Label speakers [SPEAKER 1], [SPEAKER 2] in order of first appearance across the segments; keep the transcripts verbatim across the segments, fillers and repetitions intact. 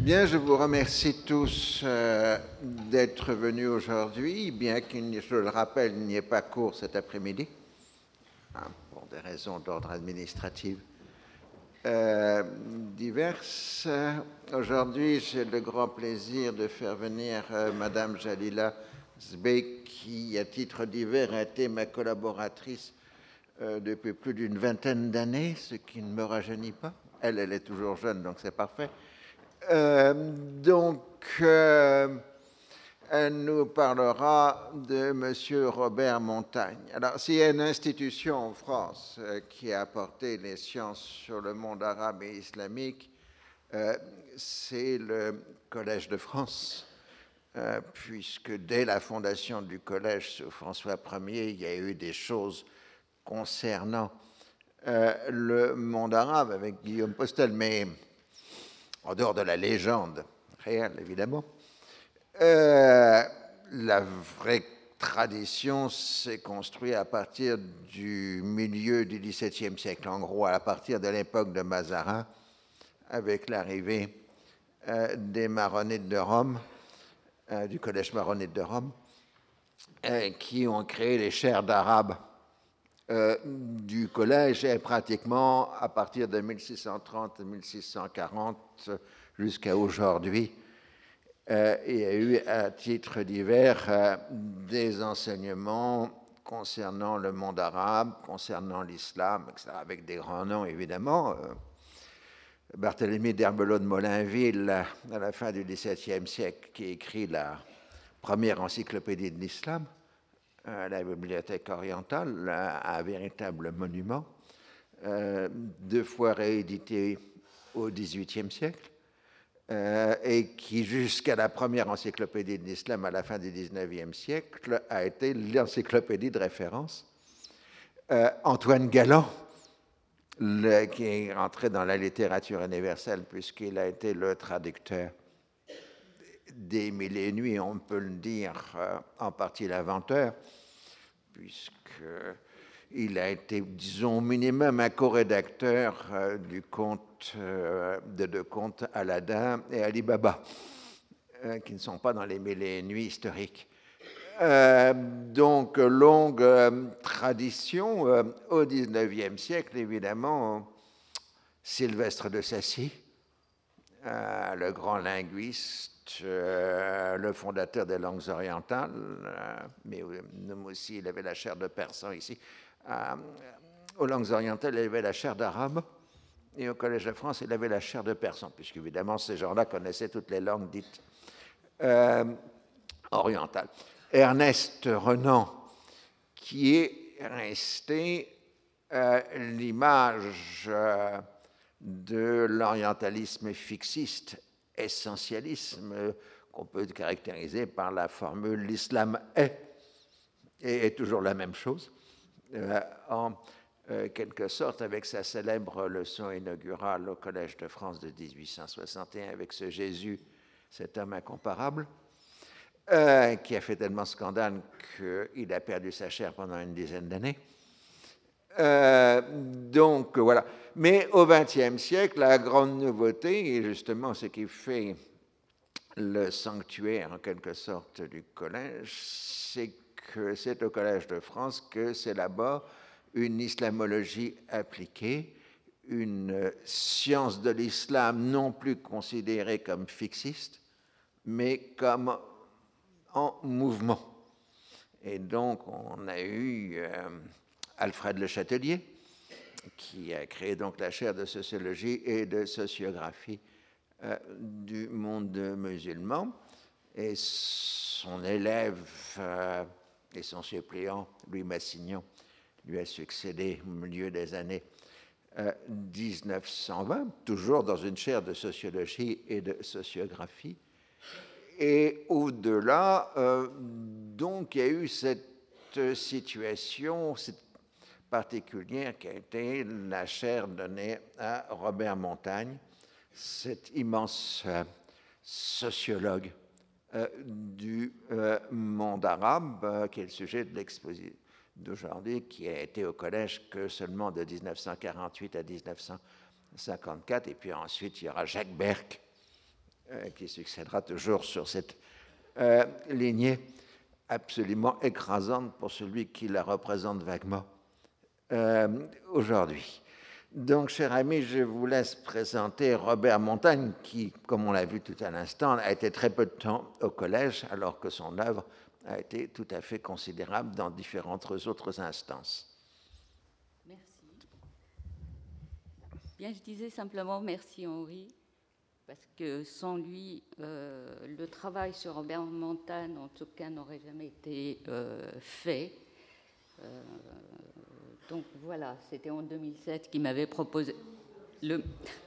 [SPEAKER 1] Bien, je vous remercie tous euh, d'être venus aujourd'hui, bien qu'il, je le rappelle, il n'y ait pas cours cet après-midi, hein, pour des raisons d'ordre administratif euh, diverses. Aujourd'hui, j'ai le grand plaisir de faire venir euh, Madame Jalila Zbey, qui, à titre divers, a été ma collaboratrice euh, depuis plus d'une vingtaine d'années, ce qui ne me rajeunit pas. Elle, elle est toujours jeune, donc c'est parfait. Euh, donc, euh, elle nous parlera de M. Robert Montagne. Alors, s'il y a une institution en France euh, qui a apporté les sciences sur le monde arabe et islamique, euh, c'est le Collège de France, euh, puisque dès la fondation du Collège sous François Ier, il y a eu des choses concernant euh, le monde arabe avec Guillaume Postel, mais en dehors de la légende réelle, évidemment. Euh, la vraie tradition s'est construite à partir du milieu du dix-septième siècle, en gros à partir de l'époque de Mazarin, avec l'arrivée euh, des maronites de Rome, euh, du collège maronite de Rome, euh, qui ont créé les chaires d'arabe euh, du collège, et pratiquement à partir de mille six cent trente à mille six cent quarante jusqu'à aujourd'hui. Euh, il y a eu, à titre divers, euh, des enseignements concernant le monde arabe, concernant l'islam, et cetera, avec des grands noms, évidemment. Euh, Barthélemy d'Herbelot de Molinville, à la fin du dix-septième siècle, qui écrit la première encyclopédie de l'islam, euh, la Bibliothèque orientale, un véritable monument, euh, deux fois réédité au dix-huitième siècle. Euh, et qui, jusqu'à la première encyclopédie de l'islam à la fin du dix-neuvième siècle, a été l'encyclopédie de référence. Euh, Antoine Galland, le, qui est entré dans la littérature universelle puisqu'il a été le traducteur des Mille et Une Nuits, on peut le dire, euh, en partie l'inventeur, puisqu'il a été, disons, au minimum un co-rédacteur euh, du conte, euh, de deux contes Aladdin et Ali Baba, euh, qui ne sont pas dans les Mille et Une Nuits historiques. Euh, donc, longue euh, tradition. Euh, au dix-neuvième siècle, évidemment, Sylvestre de Sacy, euh, le grand linguiste, euh, le fondateur des langues orientales, euh, mais aussi il avait la chaire de persan ici. Euh, aux langues orientales, il avait la chaire d'arabe, et au Collège de France, il avait la chaire de persan, puisqu'évidemment, ces gens-là connaissaient toutes les langues dites euh, orientales. Ernest Renan, qui est resté euh, l'image euh, de l'orientalisme fixiste, essentialisme, qu'on peut caractériser par la formule « l'islam est », et est toujours la même chose, euh, en euh, quelque sorte avec sa célèbre leçon inaugurale au Collège de France de mille huit cent soixante et un avec ce Jésus, cet homme incomparable, euh, qui a fait tellement scandale qu'il a perdu sa chair pendant une dizaine d'années. Euh, donc voilà. Mais au vingtième siècle, la grande nouveauté, et justement ce qui fait le sanctuaire en quelque sorte du collège, c'est que c'est au Collège de France que s'élabore une islamologie appliquée, une science de l'islam non plus considérée comme fixiste, mais comme en mouvement. Et donc on a eu euh, Alfred Le Châtelier, qui a créé donc la chaire de sociologie et de sociographie euh, du monde musulman, et son élève euh, et son suppléant, Louis Massignon, lui a succédé au milieu des années euh, mille neuf cent vingt, toujours dans une chaire de sociologie et de sociographie. Et au-delà, euh, donc, il y a eu cette situation cette particulière qui a été la chaire donnée à Robert Montagne, cet immense euh, sociologue euh, du euh, monde arabe, euh, qui est le sujet de l'exposition d'aujourd'hui, qui a été au collège que seulement de mille neuf cent quarante-huit à mille neuf cent cinquante-quatre, et puis ensuite il y aura Jacques Berck, euh, qui succédera toujours sur cette euh, lignée absolument écrasante pour celui qui la représente vaguement euh, aujourd'hui. Donc, cher ami, je vous laisse présenter Robert Montagne, qui, comme on l'a vu tout à l'instant, a été très peu de temps au collège, alors que son œuvre a été tout à fait considérable dans différentes autres instances.
[SPEAKER 2] Merci. Bien, je disais simplement merci Henri, parce que sans lui, euh, le travail sur Robert Montagne, en tout cas, n'aurait jamais été euh, fait. Euh, donc voilà, c'était en deux mille sept qu'il m'avait proposé le.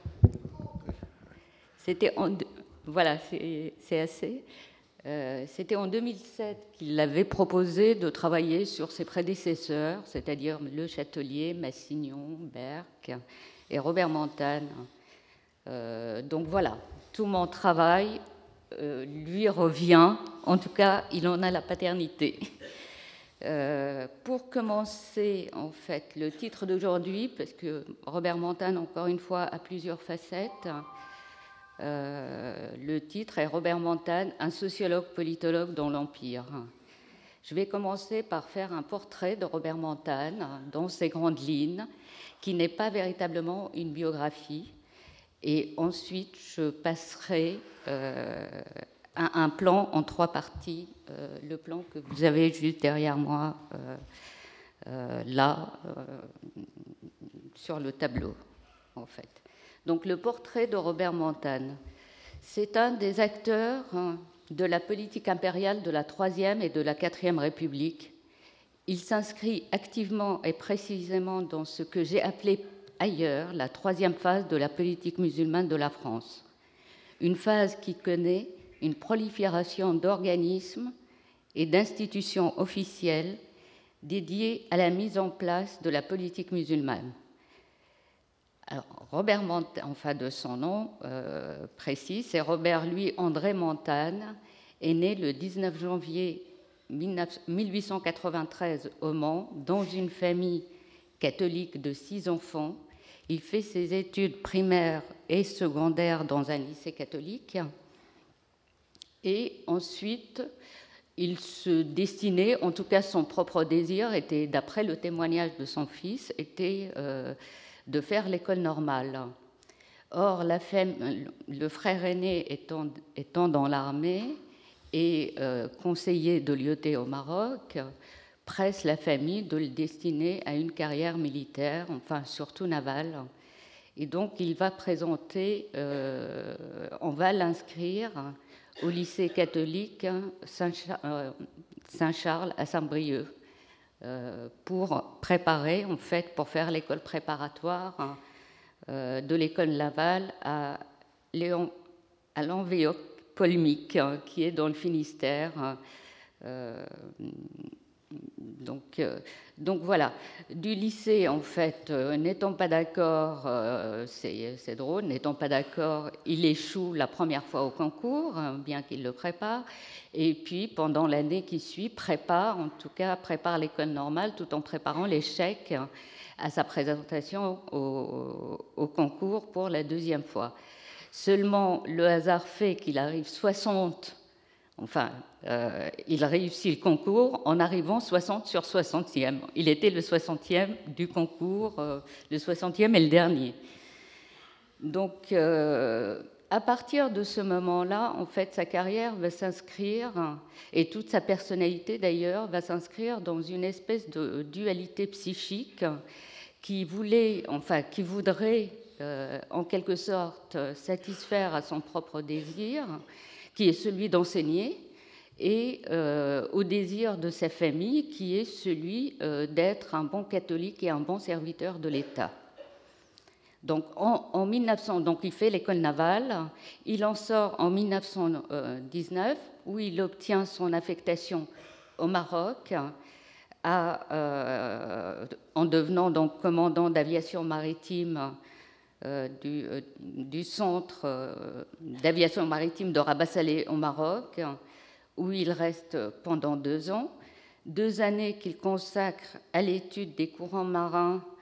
[SPEAKER 2] C'était en voilà, c'est assez. Euh, c'était en deux mille sept qu'il avait proposé de travailler sur ses prédécesseurs, c'est-à-dire Le Châtelier, Massignon, Berck et Robert Montagne. Euh, donc voilà, tout mon travail euh, lui revient, en tout cas, il en a la paternité. Euh, pour commencer, en fait, le titre d'aujourd'hui, parce que Robert Montagne, encore une fois, a plusieurs facettes. Euh, le titre est Robert Montagne, un sociologue politologue dans l'Empire. Je vais commencer par faire un portrait de Robert Montagne dans ses grandes lignes, qui n'est pas véritablement une biographie. Et ensuite, je passerai euh, à un plan en trois parties, euh, le plan que vous avez juste derrière moi, euh, euh, là, euh, sur le tableau, en fait. Donc, le portrait de Robert Montagne, c'est un des acteurs de la politique impériale de la Troisième et de la Quatrième République. Il s'inscrit activement et précisément dans ce que j'ai appelé ailleurs la troisième phase de la politique musulmane de la France. Une phase qui connaît une prolifération d'organismes et d'institutions officielles dédiées à la mise en place de la politique musulmane. Alors, Robert Montagne, enfin de son nom euh, précis, c'est Robert Louis André Montagne, est né le dix-neuf janvier mille huit cent quatre-vingt-treize au Mans, dans une famille catholique de six enfants. Il fait ses études primaires et secondaires dans un lycée catholique. Et ensuite, il se destinait, en tout cas son propre désir était, d'après le témoignage de son fils, était euh, de faire l'école normale. Or, la femme, le frère aîné étant, étant dans l'armée et euh, conseiller de Lyautey au Maroc, presse la famille de le destiner à une carrière militaire, enfin surtout navale. Et donc, il va présenter, euh, on va l'inscrire au lycée catholique Saint-Charles à Saint-Brieuc euh, pour préparer, en fait, pour faire l'école préparatoire euh, de l'école navale à Léon, à Lanvéoc-Colmic, qui est dans le Finistère. Euh, Donc, euh, donc voilà, du lycée, en fait, euh, n'étant pas d'accord, euh, c'est drôle, n'étant pas d'accord, il échoue la première fois au concours, hein, bien qu'il le prépare, et puis pendant l'année qui suit, prépare, en tout cas prépare l'école normale, tout en préparant l'échec à sa présentation au, au concours pour la deuxième fois. Seulement, le hasard fait qu'il arrive soixante Enfin, euh, il réussit le concours en arrivant soixante sur soixantième. Il était le soixantième du concours, euh, le soixantième et le dernier. Donc, euh, à partir de ce moment-là, en fait, sa carrière va s'inscrire, et toute sa personnalité d'ailleurs, va s'inscrire dans une espèce de dualité psychique qui voulait, enfin, qui voudrait, euh, en quelque sorte, satisfaire à son propre désir, qui est celui d'enseigner, et euh, au désir de sa famille, qui est celui euh, d'être un bon catholique et un bon serviteur de l'État. Donc, en, en mille neuf cents, donc il fait l'école navale, il en sort en mille neuf cent dix-neuf, où il obtient son affectation au Maroc, à, euh, en devenant donc commandant d'aviation maritime Euh, du, euh, du centre euh, d'aviation maritime de Rabat Salé au Maroc, où il reste pendant deux ans, deux années qu'il consacre à l'étude des courants marins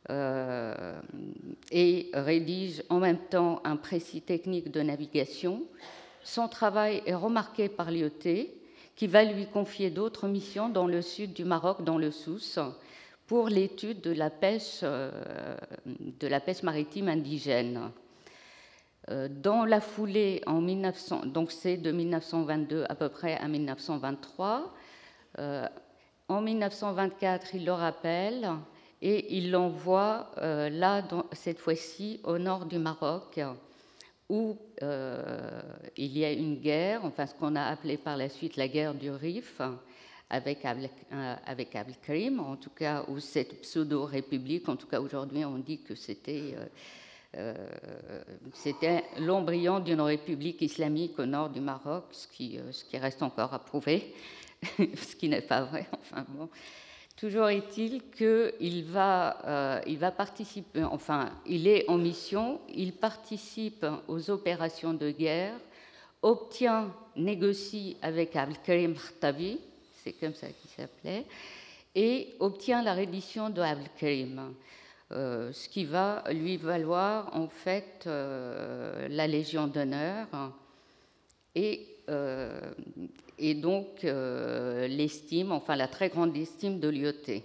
[SPEAKER 2] euh, et rédige en même temps un précis technique de navigation. Son travail est remarqué par Lyautey, qui va lui confier d'autres missions dans le sud du Maroc, dans le Souss, pour l'étude de la pêche, euh, de la pêche maritime indigène. Euh, dans la foulée, en mille neuf cents, donc c'est de mille neuf cent vingt-deux à peu près à mille neuf cent vingt-trois, euh, en mille neuf cent vingt-quatre, il le rappelle et il l'envoie euh, là, dans, cette fois-ci, au nord du Maroc, où euh, il y a une guerre, enfin ce qu'on a appelé par la suite la guerre du Rif, avec Abdelkrim, en tout cas, ou cette pseudo-république, en tout cas aujourd'hui on dit que c'était euh, euh, c'était l'embryon d'une république islamique au nord du Maroc, ce qui, euh, ce qui reste encore à prouver, ce qui n'est pas vrai, enfin bon. Toujours est-il qu'il va, euh, il va participer, enfin, il est en mission, il participe aux opérations de guerre, obtient, négocie avec Abdelkrim Khattabi, c'est comme ça qu'il s'appelait, et obtient la reddition de Abdelkrim, euh, ce qui va lui valoir en fait euh, la Légion d'honneur et Euh, et donc euh, l'estime, enfin la très grande estime de Lyautey.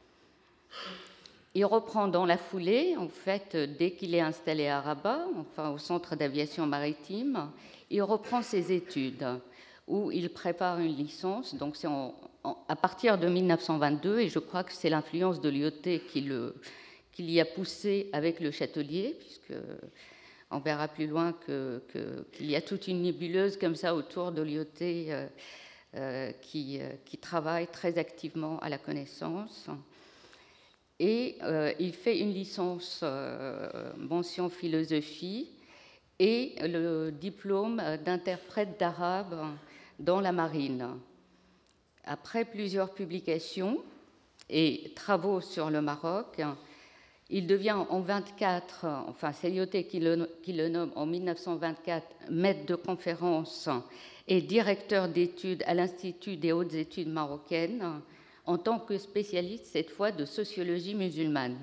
[SPEAKER 2] Il reprend dans la foulée, en fait, dès qu'il est installé à Rabat, enfin au centre d'aviation maritime, il reprend ses études où il prépare une licence. Donc c'est en, en, à partir de mille neuf cent vingt-deux, et je crois que c'est l'influence de Lyautey qui, le, qui l'y a poussé avec le Châtelier, puisque on verra plus loin que, que, qu'il y a toute une nébuleuse comme ça autour de Lyautey euh, euh, qui, euh, qui travaille très activement à la connaissance. Et euh, il fait une licence euh, mention philosophie et le diplôme d'interprète d'arabe dans la marine. Après plusieurs publications et travaux sur le Maroc, il devient en vingt-quatre, enfin c'est Lyautey qui le, qui le nomme en mille neuf cent vingt-quatre maître de conférence et directeur d'études à l'Institut des hautes études marocaines en tant que spécialiste cette fois de sociologie musulmane.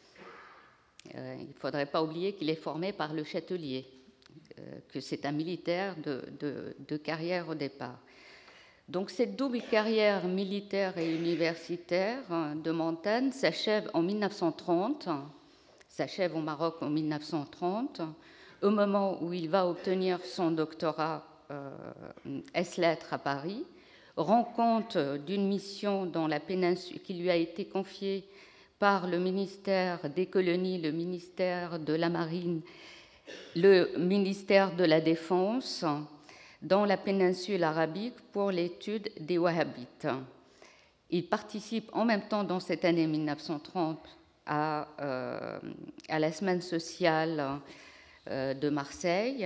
[SPEAKER 2] Euh, il ne faudrait pas oublier qu'il est formé par le Châtelier, euh, que c'est un militaire de, de, de carrière au départ. Donc cette double carrière militaire et universitaire de Mentane s'achève en mille neuf cent trente, s'achève au Maroc en mille neuf cent trente, au moment où il va obtenir son doctorat euh, ès-lettres à Paris, rend compte d'une mission dans la péninsule qui lui a été confiée par le ministère des colonies, le ministère de la Marine, le ministère de la Défense, dans la péninsule arabique pour l'étude des Wahhabites. Il participe en même temps dans cette année mille neuf cent trente à, euh, à la semaine sociale euh, de Marseille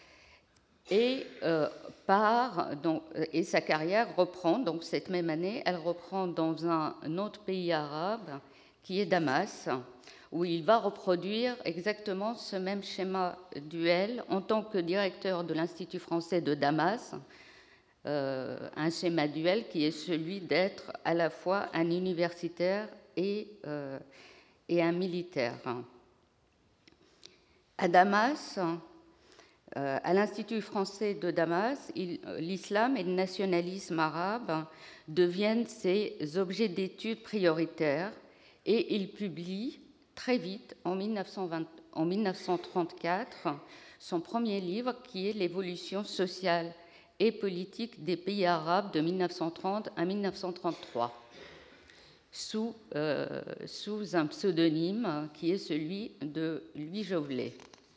[SPEAKER 2] et, euh, part, donc, et sa carrière reprend, donc cette même année, elle reprend dans un, un autre pays arabe qui est Damas, où il va reproduire exactement ce même schéma duel en tant que directeur de l'Institut français de Damas, euh, un schéma duel qui est celui d'être à la fois un universitaire et, euh, et un militaire. À Damas, euh, à l'Institut français de Damas, il, l'islam et le nationalisme arabe deviennent ses objets d'études prioritaires et il publie très vite, en mille neuf cent vingt, en mille neuf cent trente-quatre, son premier livre qui est L'évolution sociale et politique des pays arabes de mille neuf cent trente à mille neuf cent trente-trois, sous, euh, sous un pseudonyme qui est celui de Louis Jovelet.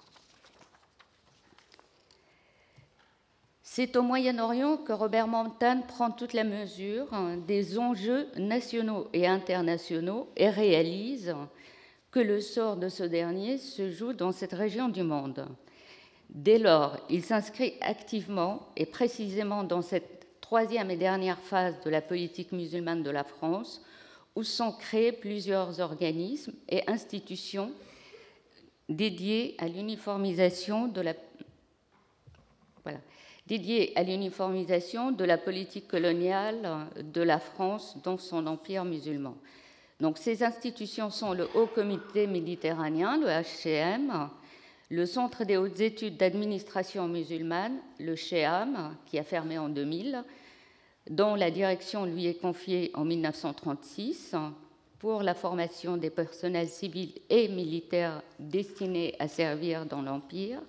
[SPEAKER 2] C'est au Moyen-Orient que Robert Mentane prend toute la mesure des enjeux nationaux et internationaux et réalise que le sort de ce dernier se joue dans cette région du monde. Dès lors, il s'inscrit activement et précisément dans cette troisième et dernière phase de la politique musulmane de la France, où sont créés plusieurs organismes et institutions dédiés à l'uniformisation de la, voilà, dédiés à l'uniformisation de la politique coloniale de la France dans son empire musulman. Donc, ces institutions sont le Haut Comité méditerranéen, le H C M, le Centre des hautes études d'administration musulmane, le CHEAM, qui a fermé en deux mille, dont la direction lui est confiée en mille neuf cent trente-six pour la formation des personnels civils et militaires destinés à servir dans l'Empire,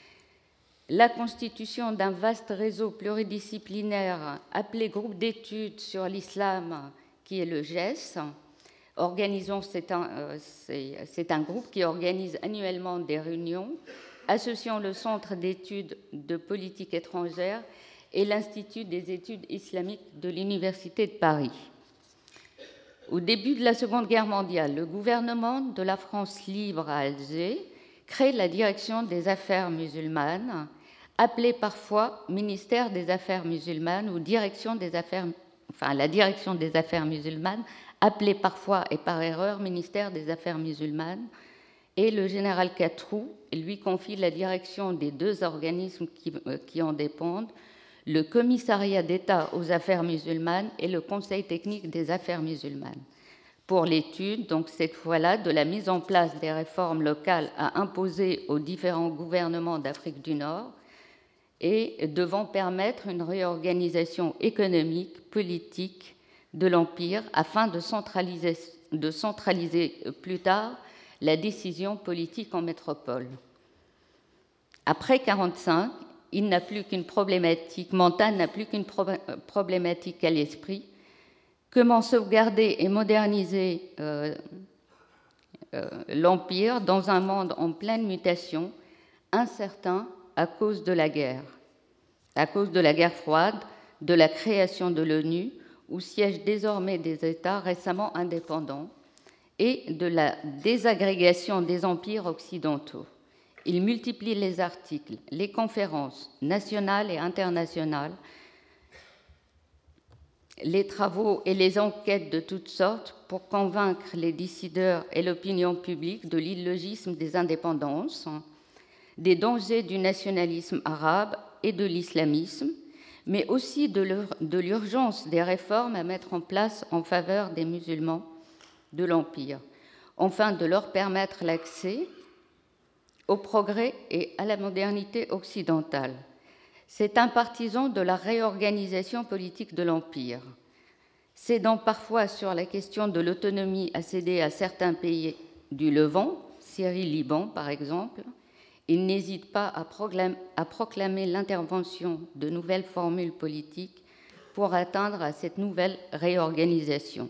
[SPEAKER 2] la constitution d'un vaste réseau pluridisciplinaire appelé Groupe d'études sur l'islam, qui est le G E S. Organisons, c'est un, euh, c'est, c'est un groupe qui organise annuellement des réunions associant le Centre d'études de politique étrangère et l'Institut des études islamiques de l'Université de Paris. Au début de la Seconde Guerre mondiale, le gouvernement de la France libre à Alger crée la Direction des affaires musulmanes, appelée parfois Ministère des affaires musulmanes ou Direction des affaires, enfin la Direction des affaires musulmanes, appelée parfois et par erreur Ministère des affaires musulmanes, et le général Catroux lui confie la direction des deux organismes qui, euh, qui en dépendent, le Commissariat d'État aux affaires musulmanes et le Conseil technique des affaires musulmanes, pour l'étude, donc cette fois-là, de la mise en place des réformes locales à imposer aux différents gouvernements d'Afrique du Nord et devant permettre une réorganisation économique, politique de l'Empire afin de centraliser, de centraliser plus tard la décision politique en métropole. Après mille neuf cent quarante-cinq, il n'a plus qu'une problématique, Montane n'a plus qu'une pro- problématique à l'esprit: comment sauvegarder et moderniser euh, euh, l'Empire dans un monde en pleine mutation, incertain à cause de la guerre, à cause de la guerre froide, de la création de l'ONU, où siègent désormais des États récemment indépendants, et de la désagrégation des empires occidentaux. Il multiplie les articles, les conférences nationales et internationales, les travaux et les enquêtes de toutes sortes pour convaincre les décideurs et l'opinion publique de l'illogisme des indépendances, des dangers du nationalisme arabe et de l'islamisme, mais aussi de l'urgence des réformes à mettre en place en faveur des musulmans de l'Empire, afin de leur permettre l'accès au progrès et à la modernité occidentale. C'est un partisan de la réorganisation politique de l'Empire, cédant parfois sur la question de l'autonomie à céder à certains pays du Levant, Syrie, Liban par exemple. Il n'hésite pas à proclamer, à proclamer l'intervention de nouvelles formules politiques pour atteindre à cette nouvelle réorganisation.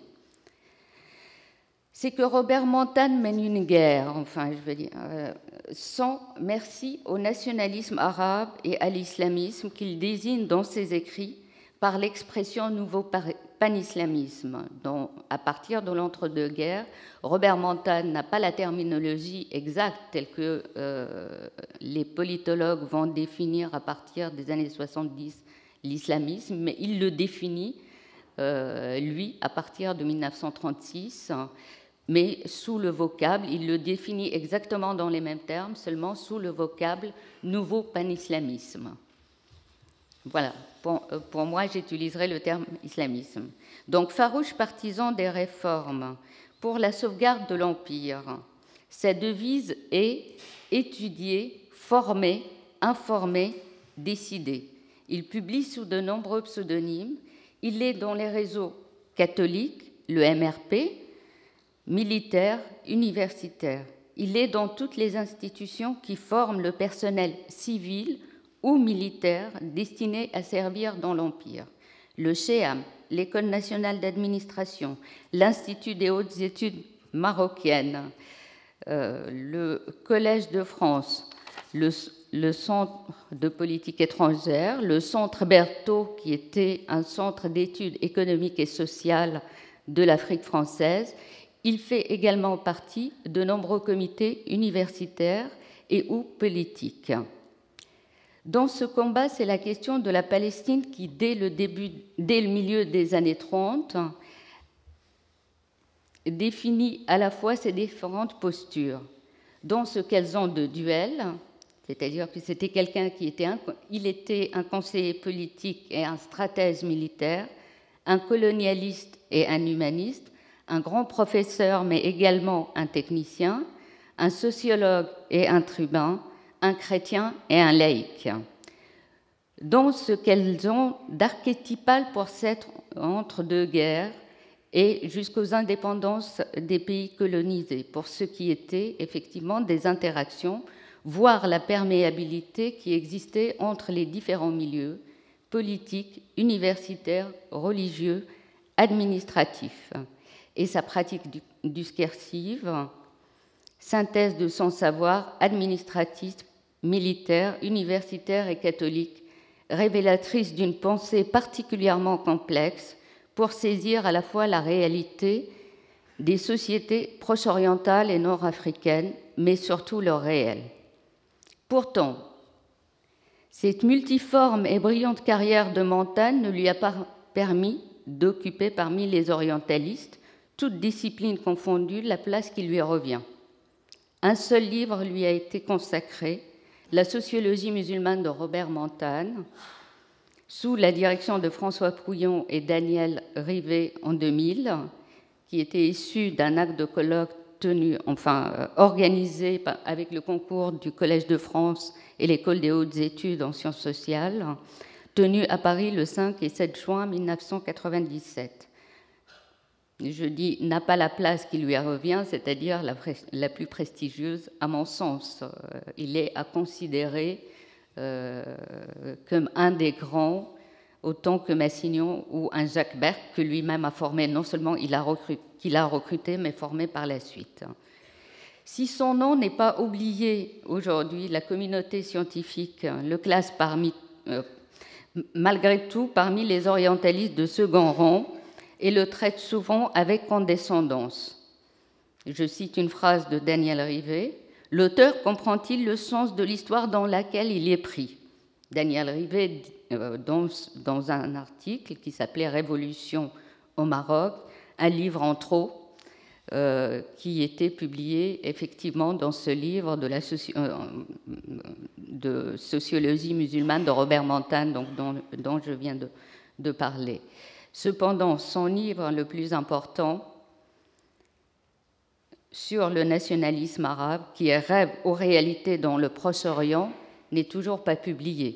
[SPEAKER 2] C'est que Robert Montane mène une guerre, enfin, je veux dire, euh, sans merci au nationalisme arabe et à l'islamisme qu'il désigne dans ses écrits par l'expression nouveau panislamisme, dont, à partir de l'entre-deux-guerres, Robert Montane n'a pas la terminologie exacte telle que euh, les politologues vont définir à partir des années soixante-dix l'islamisme, mais il le définit, euh, lui, à partir de mille neuf cent trente-six, mais sous le vocable, il le définit exactement dans les mêmes termes, seulement sous le vocable nouveau panislamisme. Voilà, pour, pour moi, j'utiliserai le terme islamisme. Donc, farouche partisan des réformes pour la sauvegarde de l'Empire, sa devise est étudier, former, informer, décider. Il publie sous de nombreux pseudonymes. Il est dans les réseaux catholiques, le M R P, militaire, universitaire. Il est dans toutes les institutions qui forment le personnel civil ou militaire destiné à servir dans l'Empire. Le CHEAM, l'École nationale d'administration, l'Institut des hautes études marocaines, euh, le Collège de France, le, le Centre de politique étrangère, le Centre Berthaud, qui était un centre d'études économiques et sociales de l'Afrique française. Il fait également partie de nombreux comités universitaires et ou politiques. Dans ce combat, c'est la question de la Palestine qui, dès le, début, dès le milieu des années trente, définit à la fois ces différentes postures, dans ce qu'elles ont de duel, c'est-à-dire que c'était quelqu'un qui était un, il était un conseiller politique et un stratège militaire, un colonialiste et un humaniste, un grand professeur, mais également un technicien, un sociologue et un tribun, un chrétien et un laïc, dont ce qu'elles ont d'archétypal pour s'être entre deux guerres et jusqu'aux indépendances des pays colonisés, pour ce qui était effectivement des interactions, voire la perméabilité qui existait entre les différents milieux politiques, universitaires, religieux, administratifs, et sa pratique discursive, synthèse de son savoir administratif, militaire, universitaire et catholique, révélatrice d'une pensée particulièrement complexe pour saisir à la fois la réalité des sociétés proche-orientales et nord-africaines, mais surtout leur réel. Pourtant, cette multiforme et brillante carrière de Montaigne ne lui a pas permis d'occuper parmi les orientalistes, toutes disciplines confondues, la place qui lui revient. Un seul livre lui a été consacré, La sociologie musulmane de Robert Montaigne, sous la direction de François Pouillon et Daniel Rivet en deux mille, qui était issu d'un acte de colloque tenu, enfin euh, organisé avec le concours du Collège de France et l'École des hautes études en sciences sociales, tenu à Paris le cinq et sept juin mille neuf cent quatre-vingt-dix-sept. Je dis n'a pas la place qui lui revient, c'est-à-dire la, la plus prestigieuse à mon sens. Euh, il est à considérer euh, comme un des grands, autant que Massignon ou un Jacques Berck que lui-même a formé, non seulement il a recruté, qu'il a recruté, mais formé par la suite. Si son nom n'est pas oublié aujourd'hui, la communauté scientifique le classe parmi, euh, malgré tout parmi les orientalistes de second rang et le traite souvent avec condescendance. Je cite une phrase de Daniel Rivet, « L'auteur comprend-il le sens de l'histoire dans laquelle il est pris ?» Daniel Rivet, euh, dans, dans un article qui s'appelait « Révolution au Maroc », un livre en trop, Euh, qui était publié effectivement dans ce livre de, la soci... euh, de sociologie musulmane de Robert Montaigne, donc, dont, dont je viens de, de parler. Cependant, son livre le plus important sur le nationalisme arabe, qui est Rêve aux réalités dans le Proche-Orient, n'est toujours pas publié.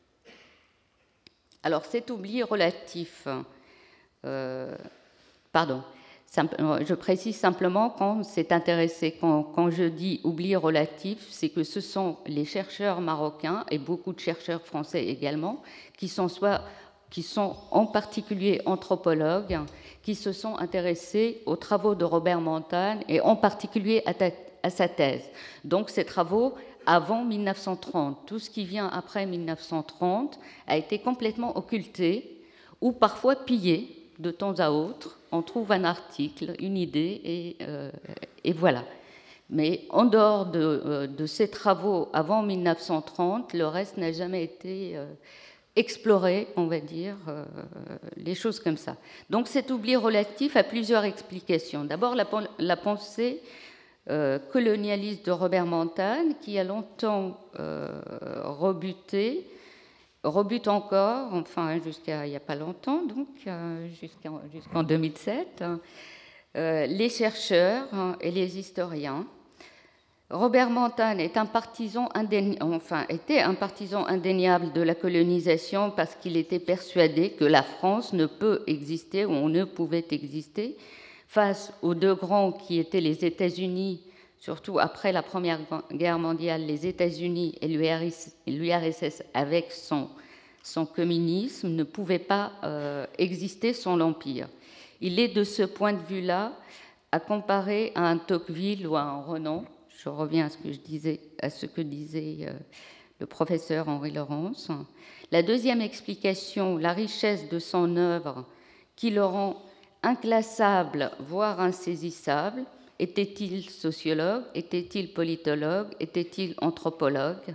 [SPEAKER 2] Alors cet oubli relatif, euh, pardon, je précise simplement quand c'est intéressé, quand, quand je dis oubli relatif, c'est que ce sont les chercheurs marocains et beaucoup de chercheurs français également, qui sont soit qui sont en particulier anthropologues, qui se sont intéressés aux travaux de Robert Montaigne et en particulier à, ta, à sa thèse. Donc ces travaux avant mille neuf cent trente, tout ce qui vient après mille neuf cent trente a été complètement occulté ou parfois pillé de temps à autre. On trouve un article, une idée, et, euh, et voilà. Mais en dehors de, euh, de ces travaux avant mille neuf cent trente, le reste n'a jamais été euh, exploré, on va dire, euh, les choses comme ça. Donc cet oubli relatif a plusieurs explications. D'abord, la, la pensée euh, colonialiste de Robert Montaigne, qui a longtemps euh, rebuté, rebute encore, enfin jusqu'à il n'y a pas longtemps, donc euh, jusqu'en, jusqu'en deux mille sept, euh, les chercheurs hein, et les historiens. Robert Montaigne est un partisan indéniable, enfin, était un partisan indéniable de la colonisation parce qu'il était persuadé que la France ne peut exister ou ne pouvait exister face aux deux grands qui étaient les États-Unis, surtout après la Première Guerre mondiale, les États-Unis et l'U R S S avec son, son communisme ne pouvaient pas euh, exister sans l'Empire. Il est de ce point de vue-là à comparer à un Tocqueville ou à un Renan. Je reviens à ce que je disais, à ce que disait euh, le professeur Henri Laurence. La deuxième explication, la richesse de son œuvre qui le rend inclassable, voire insaisissable. Était-il sociologue? Était-il politologue? Était-il anthropologue?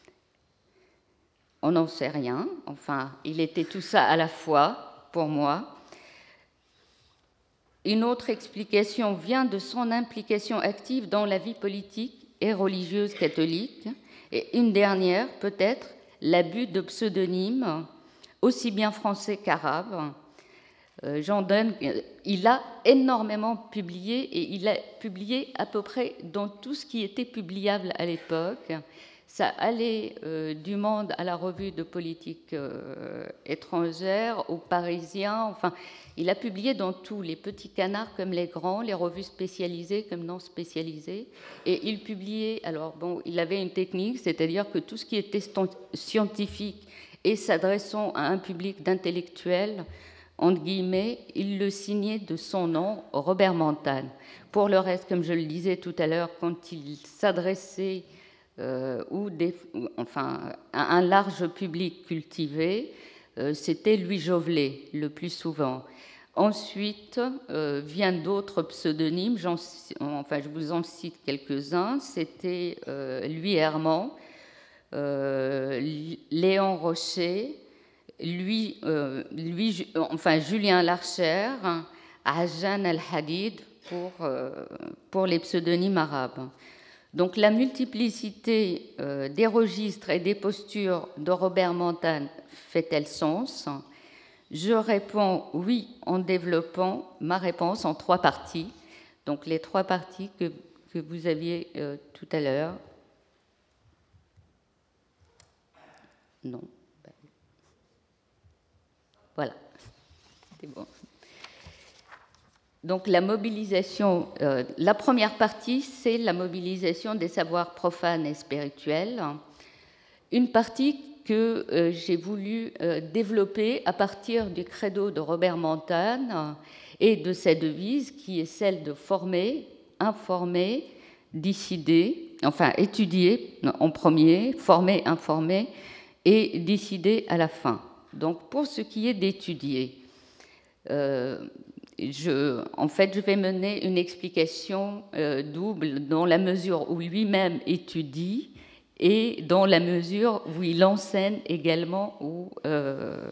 [SPEAKER 2] On n'en sait rien. Enfin, il était tout ça à la fois, pour moi. Une autre explication vient de son implication active dans la vie politique et religieuse catholique. Et une dernière, peut-être, l'abus de pseudonymes, aussi bien français qu'arabes, Euh, Jean Donne, il a énormément publié, et il a publié à peu près dans tout ce qui était publiable à l'époque. Ça allait euh, du Monde à la Revue de politique euh, étrangère, au Parisien, enfin, il a publié dans tous, les petits canards comme les grands, les revues spécialisées comme non spécialisées, et il publiait, alors bon, il avait une technique, c'est-à-dire que tout ce qui était scientifique et s'adressant à un public d'intellectuels, entre guillemets, il le signait de son nom, Robert Montane. Pour le reste, comme je le disais tout à l'heure, quand il s'adressait euh, ou des, enfin, à un large public cultivé, euh, c'était Louis Jovelet le plus souvent. Ensuite, euh, vient d'autres pseudonymes, enfin, je vous en cite quelques-uns. C'était euh, Louis Herman, euh, Léon Rocher, lui, euh, lui, enfin Julien Larcher, Ajan Al-Hadid pour, euh, pour les pseudonymes arabes. Donc la multiplicité euh, des registres et des postures de Robert Montane fait-elle sens? Je réponds oui en développant ma réponse en trois parties. Donc les trois parties que, que vous aviez euh, tout à l'heure. Non. Voilà, c'est bon. Donc la mobilisation, euh, la première partie, c'est la mobilisation des savoirs profanes et spirituels. Une partie que euh, j'ai voulu euh, développer à partir du credo de Robert Montane et de sa devise qui est celle de former, informer, décider, enfin étudier en premier, former, informer et décider à la fin. Donc, pour ce qui est d'étudier, euh, je, en fait, je vais mener une explication euh, double dans la mesure où lui-même étudie et dans la mesure où il enseigne également, où euh,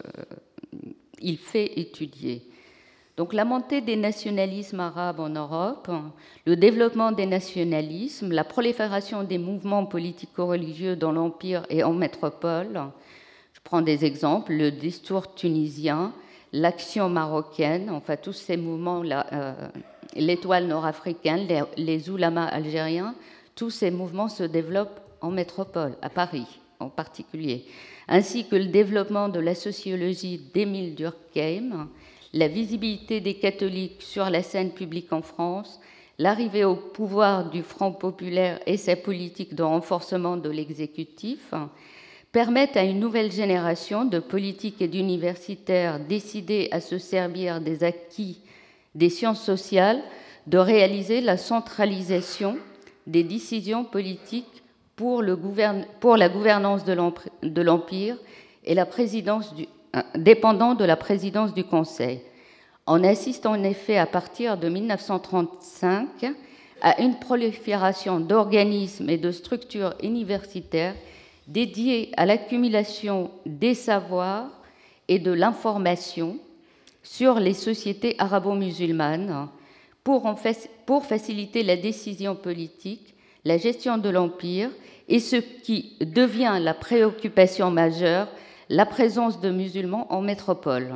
[SPEAKER 2] il fait étudier. Donc, la montée des nationalismes arabes en Europe, le développement des nationalismes, la prolifération des mouvements politico-religieux dans l'Empire et en métropole. Je prends des exemples, le Destour tunisien, l'Action marocaine, enfin tous ces mouvements, euh, l'étoile nord-africaine, les, les oulamas algériens, tous ces mouvements se développent en métropole, à Paris en particulier, ainsi que le développement de la sociologie d'Émile Durkheim, la visibilité des catholiques sur la scène publique en France, l'arrivée au pouvoir du Front populaire et sa politique de renforcement de l'exécutif, permettent à une nouvelle génération de politiques et d'universitaires décidés à se servir des acquis des sciences sociales de réaliser la centralisation des décisions politiques pour, le gouverne, pour la gouvernance de l'Empire et la présidence du, dépendant de la présidence du Conseil. On assiste en effet à partir de mille neuf cent trente-cinq à une prolifération d'organismes et de structures universitaires dédiés à l'accumulation des savoirs et de l'information sur les sociétés arabo-musulmanes pour, en fait, pour faciliter la décision politique, la gestion de l'Empire et ce qui devient la préoccupation majeure, la présence de musulmans en métropole.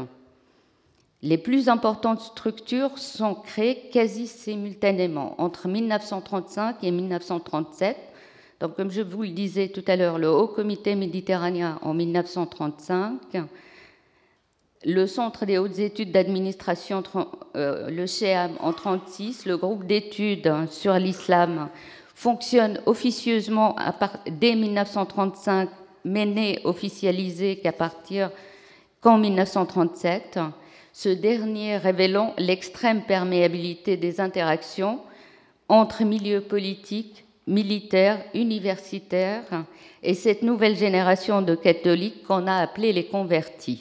[SPEAKER 2] Les plus importantes structures sont créées quasi simultanément entre mille neuf cent trente-cinq et mille neuf cent trente-sept. Donc, comme je vous le disais tout à l'heure, le Haut Comité méditerranéen en mille neuf cent trente-cinq, le Centre des hautes études d'administration, euh, le C H E A M, en mille neuf cent trente-six, le groupe d'études sur l'islam fonctionne officieusement à part, dès mille neuf cent trente-cinq, mais n'est officialisé qu'à partir qu'en mille neuf cent trente-sept, ce dernier révélant l'extrême perméabilité des interactions entre milieux politiques, militaires, universitaires et cette nouvelle génération de catholiques qu'on a appelés les convertis.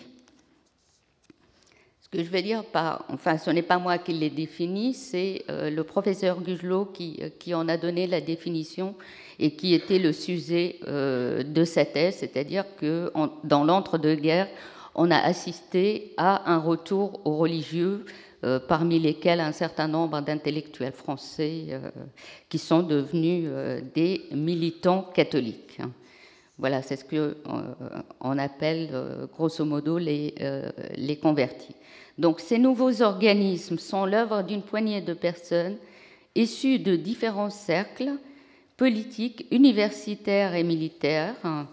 [SPEAKER 2] Ce que je vais dire par, enfin, ce n'est pas moi qui l'ai défini, c'est euh, le professeur Gugelot qui, qui en a donné la définition et qui était le sujet euh, de sa thèse, c'est-à-dire que en, dans l'entre-deux-guerres, on a assisté à un retour aux religieux, euh, parmi lesquels un certain nombre d'intellectuels français euh, qui sont devenus euh, des militants catholiques. Voilà, c'est ce qu'on appelle grosso modo les, euh, les convertis. Donc ces nouveaux organismes sont l'œuvre d'une poignée de personnes issues de différents cercles politiques, universitaires et militaires.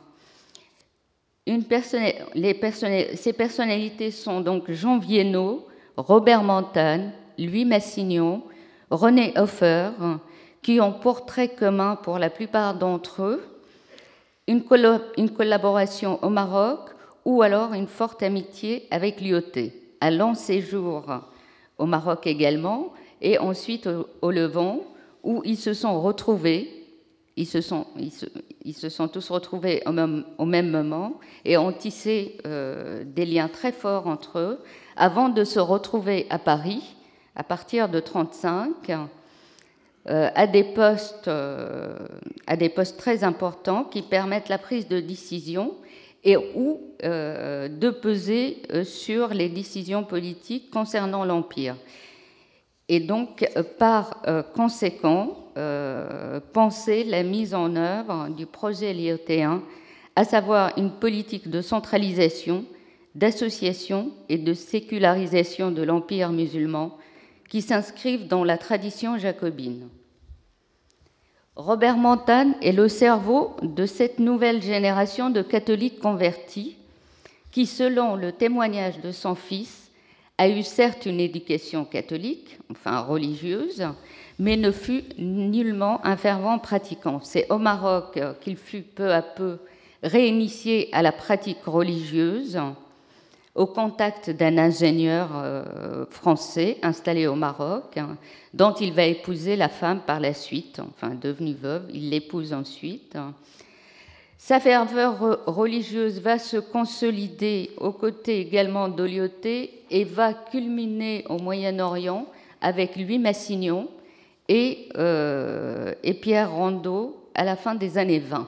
[SPEAKER 2] Une les personnali ces personnalités sont donc Jean Viennot, Robert Mentane, Louis Massignon, René Hofer, qui ont pour trait commun pour la plupart d'entre eux une, une collaboration au Maroc ou alors une forte amitié avec l'I O T, un long séjour au Maroc également, et ensuite au, au Levant, où ils se sont retrouvés, ils se sont, ils se, ils se sont tous retrouvés au même, au même moment et ont tissé euh, des liens très forts entre eux, avant de se retrouver à Paris, à partir de mille neuf cent trente-cinq, euh, à, des postes, euh, à des postes très importants qui permettent la prise de décision et ou euh, de peser sur les décisions politiques concernant l'Empire. Et donc, par euh, conséquent, euh, penser la mise en œuvre du projet léotéen, à savoir une politique de centralisation, d'association et de sécularisation de l'Empire musulman qui s'inscrivent dans la tradition jacobine. Robert Mentane est le cerveau de cette nouvelle génération de catholiques convertis qui, selon le témoignage de son fils, a eu certes une éducation catholique, enfin religieuse, mais ne fut nullement un fervent pratiquant. C'est au Maroc qu'il fut peu à peu réinitié à la pratique religieuse, au contact d'un ingénieur euh, français installé au Maroc, hein, dont il va épouser la femme par la suite, enfin devenue veuve, il l'épouse ensuite. Sa ferveur religieuse va se consolider aux côtés également de l'I O T et va culminer au Moyen-Orient avec Louis Massignon et, euh, et Pierre Rondeau à la fin des années vingt.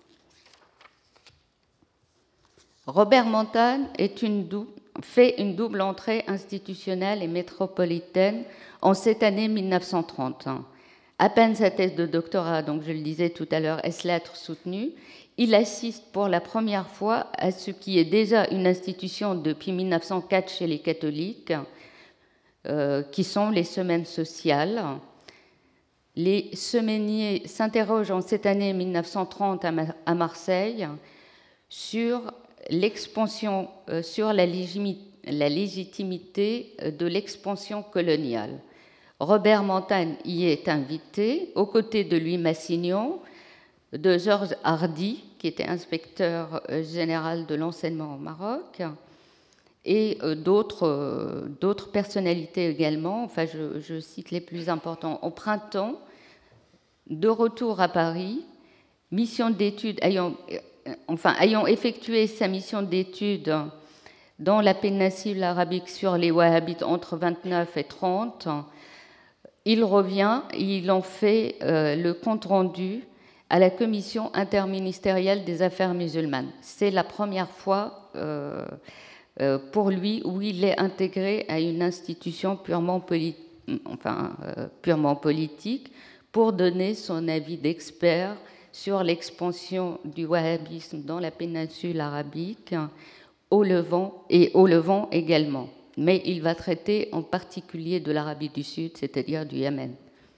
[SPEAKER 2] Robert Mentane est une dou- fait une double entrée institutionnelle et métropolitaine en cette année mille neuf cent trente. À peine sa thèse de doctorat, donc je le disais tout à l'heure, est-ce lettres soutenue, il assiste pour la première fois à ce qui est déjà une institution depuis mille neuf cent quatre chez les catholiques, euh, qui sont les semaines sociales. Les semainiers s'interrogent en cette année mille neuf cent trente à Marseille sur l'expansion, euh, sur la, légimi- la légitimité de l'expansion coloniale. Robert Mentane y est invité, aux côtés de Louis Massignon, de Georges Hardy, qui était inspecteur général de l'enseignement au Maroc, et d'autres, euh, d'autres personnalités également. Enfin, je, je cite les plus importants. Au printemps, de retour à Paris, mission d'études ayant... Enfin, ayant effectué sa mission d'études dans la péninsule arabique sur les Wahhabites entre vingt-neuf et trente, il revient et il en fait euh, le compte-rendu à la commission interministérielle des affaires musulmanes. C'est la première fois euh, euh, pour lui où il est intégré à une institution purement, poli- enfin, euh, purement politique pour donner son avis d'expert sur l'expansion du wahhabisme dans la péninsule arabique, au Levant et au Levant également. Mais il va traiter en particulier de l'Arabie du Sud, c'est-à-dire du Yémen.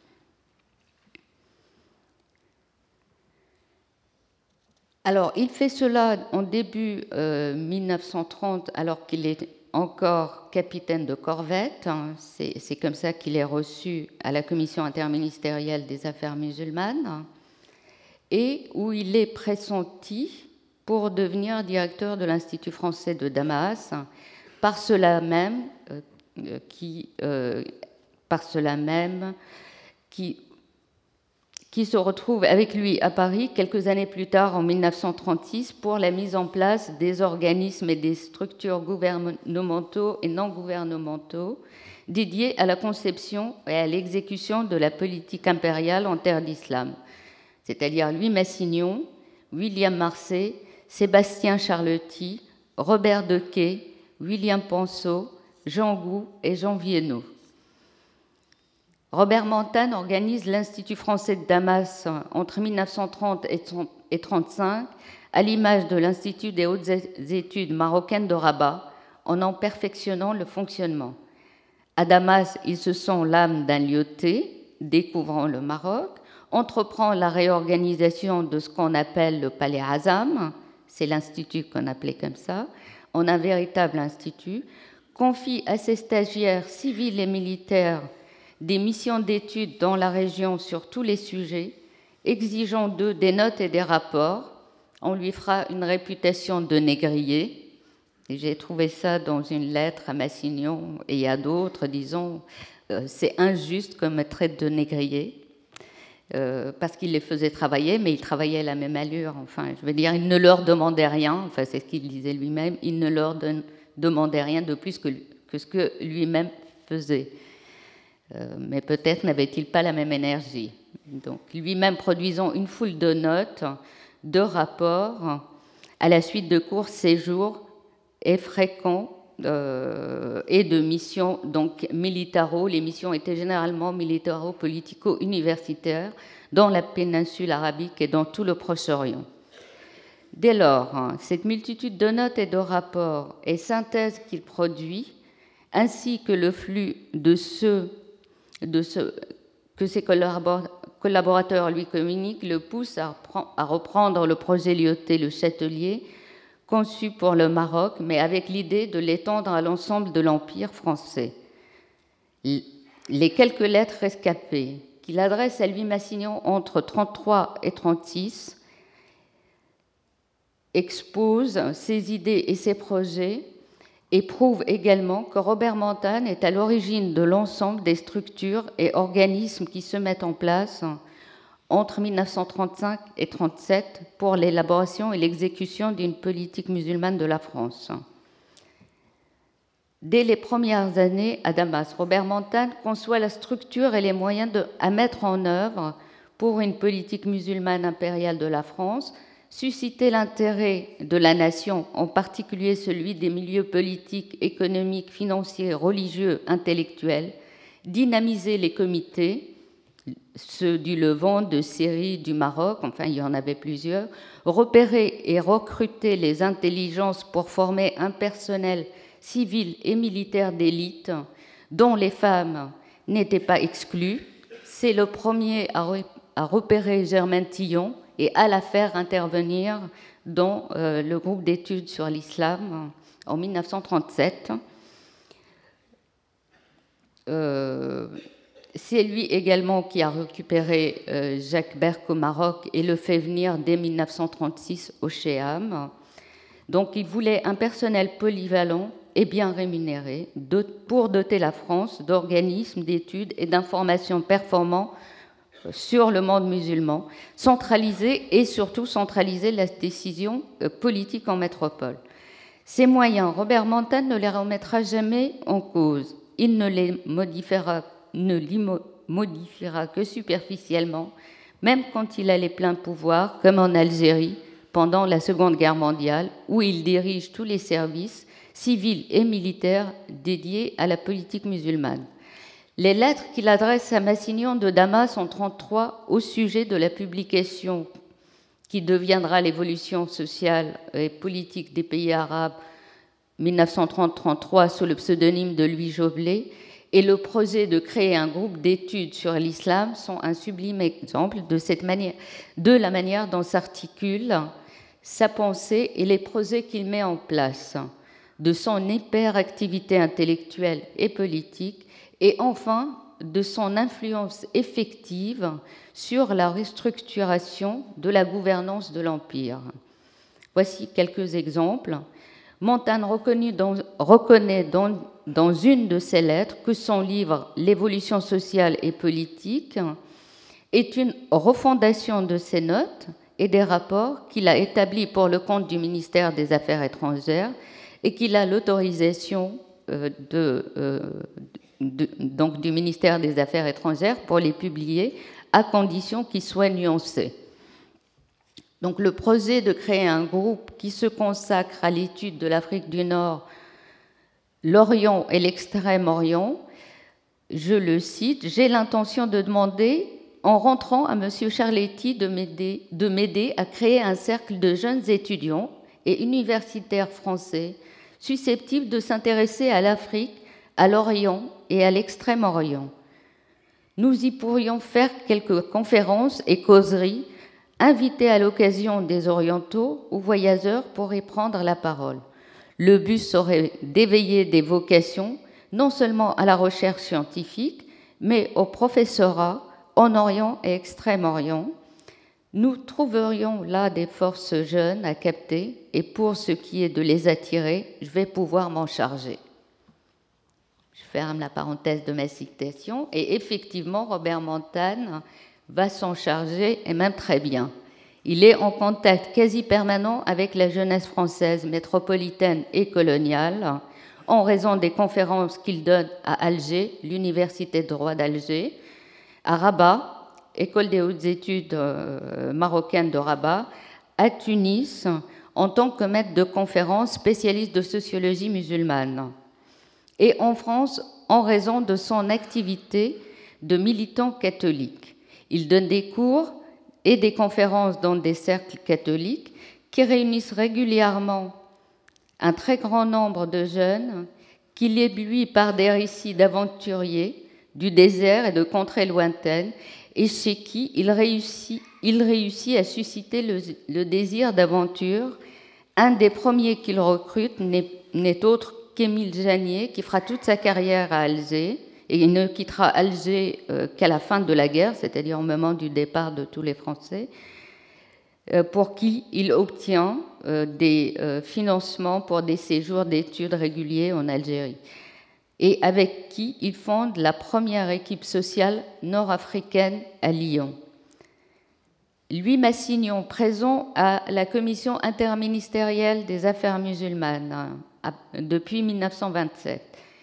[SPEAKER 2] Alors, il fait cela en début euh, mille neuf cent trente, alors qu'il est encore capitaine de corvette. C'est, c'est comme ça qu'il est reçu à la Commission interministérielle des affaires musulmanes, et où il est pressenti pour devenir directeur de l'Institut français de Damas, par cela même, euh, qui, euh, par cela même qui, qui se retrouve avec lui à Paris quelques années plus tard, en mille neuf cent trente-six, pour la mise en place des organismes et des structures gouvernementaux et non gouvernementaux dédiés à la conception et à l'exécution de la politique impériale en terre d'islam, c'est-à-dire Louis Massignon, William Marsay, Sébastien Charlety, Robert Dequet, William Penseau, Jean Gou et Jean Viennot. Robert Montane organise l'Institut français de Damas entre mille neuf cent trente et mille neuf cent trente-cinq, à l'image de l'Institut des hautes études marocaines de Rabat, en en perfectionnant le fonctionnement. À Damas, il se sent l'âme d'un lyoté, découvrant le Maroc, entreprend la réorganisation de ce qu'on appelle le Palais Azam, c'est l'institut qu'on appelait comme ça, en un véritable institut, confie à ses stagiaires civils et militaires des missions d'études dans la région sur tous les sujets, exigeant d'eux des notes et des rapports. On lui fera une réputation de négrier. Et j'ai trouvé ça dans une lettre à Massignon et à d'autres, disons, euh, c'est injuste qu'on me traite de négrier. Euh, parce qu'il les faisait travailler, mais ils travaillaient à la même allure. Enfin, je veux dire, il ne leur demandait rien, enfin, c'est ce qu'il disait lui-même, il ne leur don- demandait rien de plus que, que ce que lui-même faisait. Euh, mais peut-être n'avait-il pas la même énergie. Donc, lui-même produisant une foule de notes, de rapports, à la suite de courts séjours et fréquents, Euh, et de missions donc militaro. Les missions étaient généralement militaro-politico-universitaires dans la péninsule arabique et dans tout le Proche-Orient. Dès lors, hein, cette multitude de notes et de rapports et synthèses qu'il produit, ainsi que le flux de ceux, de ceux que ses collaborateurs lui communiquent, le poussent à, à reprendre le projet Lyoté, le Châtelier, conçu pour le Maroc, mais avec l'idée de l'étendre à l'ensemble de l'Empire français. Les quelques lettres rescapées qu'il adresse à Louis Massignon entre trente-trois et trente-six exposent ses idées et ses projets et prouvent également que Robert Montane est à l'origine de l'ensemble des structures et organismes qui se mettent en place entre mille neuf cent trente-cinq et trente-sept pour l'élaboration et l'exécution d'une politique musulmane de la France. Dès les premières années à Damas, Robert Montane conçoit la structure et les moyens de, à mettre en œuvre pour une politique musulmane impériale de la France, susciter l'intérêt de la nation, en particulier celui des milieux politiques, économiques, financiers, religieux, intellectuels, dynamiser les comités, ceux du Levant, de Syrie, du Maroc, enfin il y en avait plusieurs, repérer et recruter les intelligences pour former un personnel civil et militaire d'élite dont les femmes n'étaient pas exclues. C'est le premier à repérer Germaine Tillon et à la faire intervenir dans euh, le groupe d'études sur l'islam en mille neuf cent trente-sept. Euh, C'est lui également qui a récupéré euh, Jacques Berck au Maroc et le fait venir dès mille neuf cent trente-six au Chéam. Donc il voulait un personnel polyvalent et bien rémunéré pour doter la France d'organismes d'études et d'informations performants sur le monde musulman, centraliser et surtout centraliser la décision politique en métropole. Ces moyens, Robert Montane ne les remettra jamais en cause. Il ne les modifiera ne l'y modifiera que superficiellement, même quand il a les pleins pouvoirs, comme en Algérie, pendant la Seconde Guerre mondiale, où il dirige tous les services civils et militaires dédiés à la politique musulmane. Les lettres qu'il adresse à Massignon de Damas en trente-trois au sujet de la publication qui deviendra l'évolution sociale et politique des pays arabes mille neuf cent trente trente-trois sous le pseudonyme de Louis Jobelet, et le projet de créer un groupe d'études sur l'islam sont un sublime exemple de, cette manière, de la manière dont s'articule sa pensée et les projets qu'il met en place, de son hyperactivité intellectuelle et politique, et enfin de son influence effective sur la restructuration de la gouvernance de l'Empire. Voici quelques exemples. Montane dans, reconnaît dans, dans une de ses lettres que son livre « L'évolution sociale et politique » est une refondation de ses notes et des rapports qu'il a établis pour le compte du ministère des Affaires étrangères et qu'il a l'autorisation euh, de, euh, de, donc du ministère des Affaires étrangères pour les publier à condition qu'ils soient nuancés. Donc le projet de créer un groupe qui se consacre à l'étude de l'Afrique du Nord, l'Orient et l'Extrême-Orient je le cite, « J'ai l'intention de demander, en rentrant à M. Charletti, de m'aider, de m'aider à créer un cercle de jeunes étudiants et universitaires français susceptibles de s'intéresser à l'Afrique, à l'Orient et à l'Extrême-Orient. Nous y pourrions faire quelques conférences et causeries, inviter à l'occasion des orientaux ou voyageurs pour y prendre la parole. Le but serait d'éveiller des vocations, non seulement à la recherche scientifique, mais au professorat en Orient et Extrême-Orient. Nous trouverions là des forces jeunes à capter, et pour ce qui est de les attirer, je vais pouvoir m'en charger. » Je ferme la parenthèse de ma citation, et effectivement, Robert Montagne va s'en charger, et même très bien. Il est en contact quasi permanent avec la jeunesse française métropolitaine et coloniale, en raison des conférences qu'il donne à Alger, l'Université de droit d'Alger, à Rabat, École des hautes études euh, marocaines de Rabat, à Tunis, en tant que maître de conférences spécialiste de sociologie musulmane, et en France, en raison de son activité de militant catholique. Il donne des cours et des conférences dans des cercles catholiques qui réunissent régulièrement un très grand nombre de jeunes qui l'éblouissent par des récits d'aventuriers du désert et de contrées lointaines, et chez qui il réussit, il réussit à susciter le, le désir d'aventure. Un des premiers qu'il recrute n'est, n'est autre qu'Émile Janier, qui fera toute sa carrière à Alger, et il ne quittera Alger euh, qu'à la fin de la guerre, c'est-à-dire au moment du départ de tous les Français, euh, pour qui il obtient euh, des euh, financements pour des séjours d'études réguliers en Algérie, et avec qui il fonde la première équipe sociale nord-africaine à Lyon. Louis Massignon, présent à la commission interministérielle des affaires musulmanes depuis mille neuf cent vingt-sept,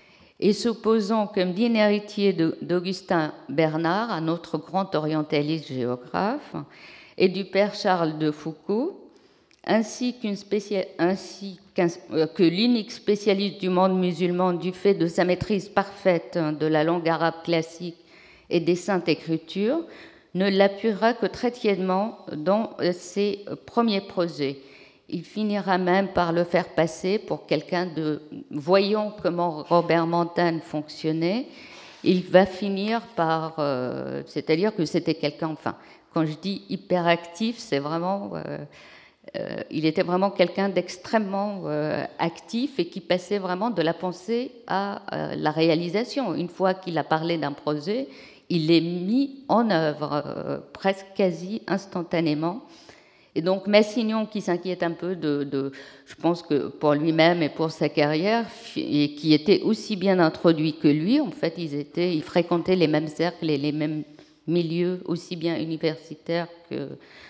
[SPEAKER 2] et s'opposant comme digne héritier d'Augustin Bernard, un autre grand orientaliste géographe, et du père Charles de Foucault, ainsi, qu'une spécial... ainsi qu'un... que l'unique spécialiste du monde musulman du fait de sa maîtrise parfaite de la langue arabe classique et des saintes écritures, ne l'appuiera que très tièdement dans ses premiers projets. Il finira même par le faire passer pour quelqu'un de... Voyant comment Robert Montagne fonctionnait, il va finir par... Euh, c'est-à-dire que c'était quelqu'un... Enfin, quand je dis hyperactif, c'est vraiment... Euh, euh, il était vraiment quelqu'un d'extrêmement euh, actif et qui passait vraiment de la pensée à euh, la réalisation. Une fois qu'il a parlé d'un projet, il est mis en œuvre euh, presque quasi instantanément. Et donc Massignon, qui s'inquiète un peu de, de, je pense que pour lui-même et pour sa carrière, et qui était aussi bien introduit que lui, en fait, ils, étaient, ils fréquentaient les mêmes cercles et les mêmes milieux, aussi bien universitaires que,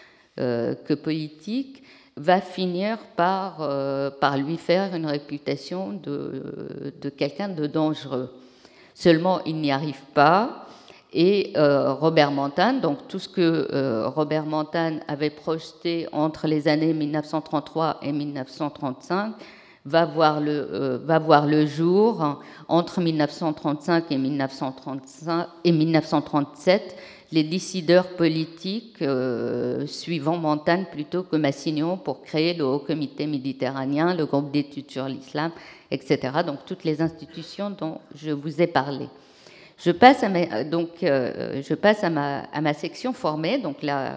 [SPEAKER 2] euh, que politiques, va finir par, euh, par lui faire une réputation de, de quelqu'un de dangereux. Seulement, il n'y arrive pas. Et euh, Robert Montagne, donc tout ce que euh, Robert Montagne avait projeté entre les années mille neuf cent trente-trois et mille neuf cent trente-cinq, va voir le, euh, va voir le jour entre mille neuf cent trente-cinq et mille neuf cent trente-cinq et mille neuf cent trente-sept. Les décideurs politiques euh, suivant Montagne plutôt que Massignon pour créer le Haut Comité méditerranéen, le groupe d'études sur l'islam, et cetera. Donc toutes les institutions dont je vous ai parlé. Je passe à ma, donc, euh, je passe à ma, à ma section formée. Donc là,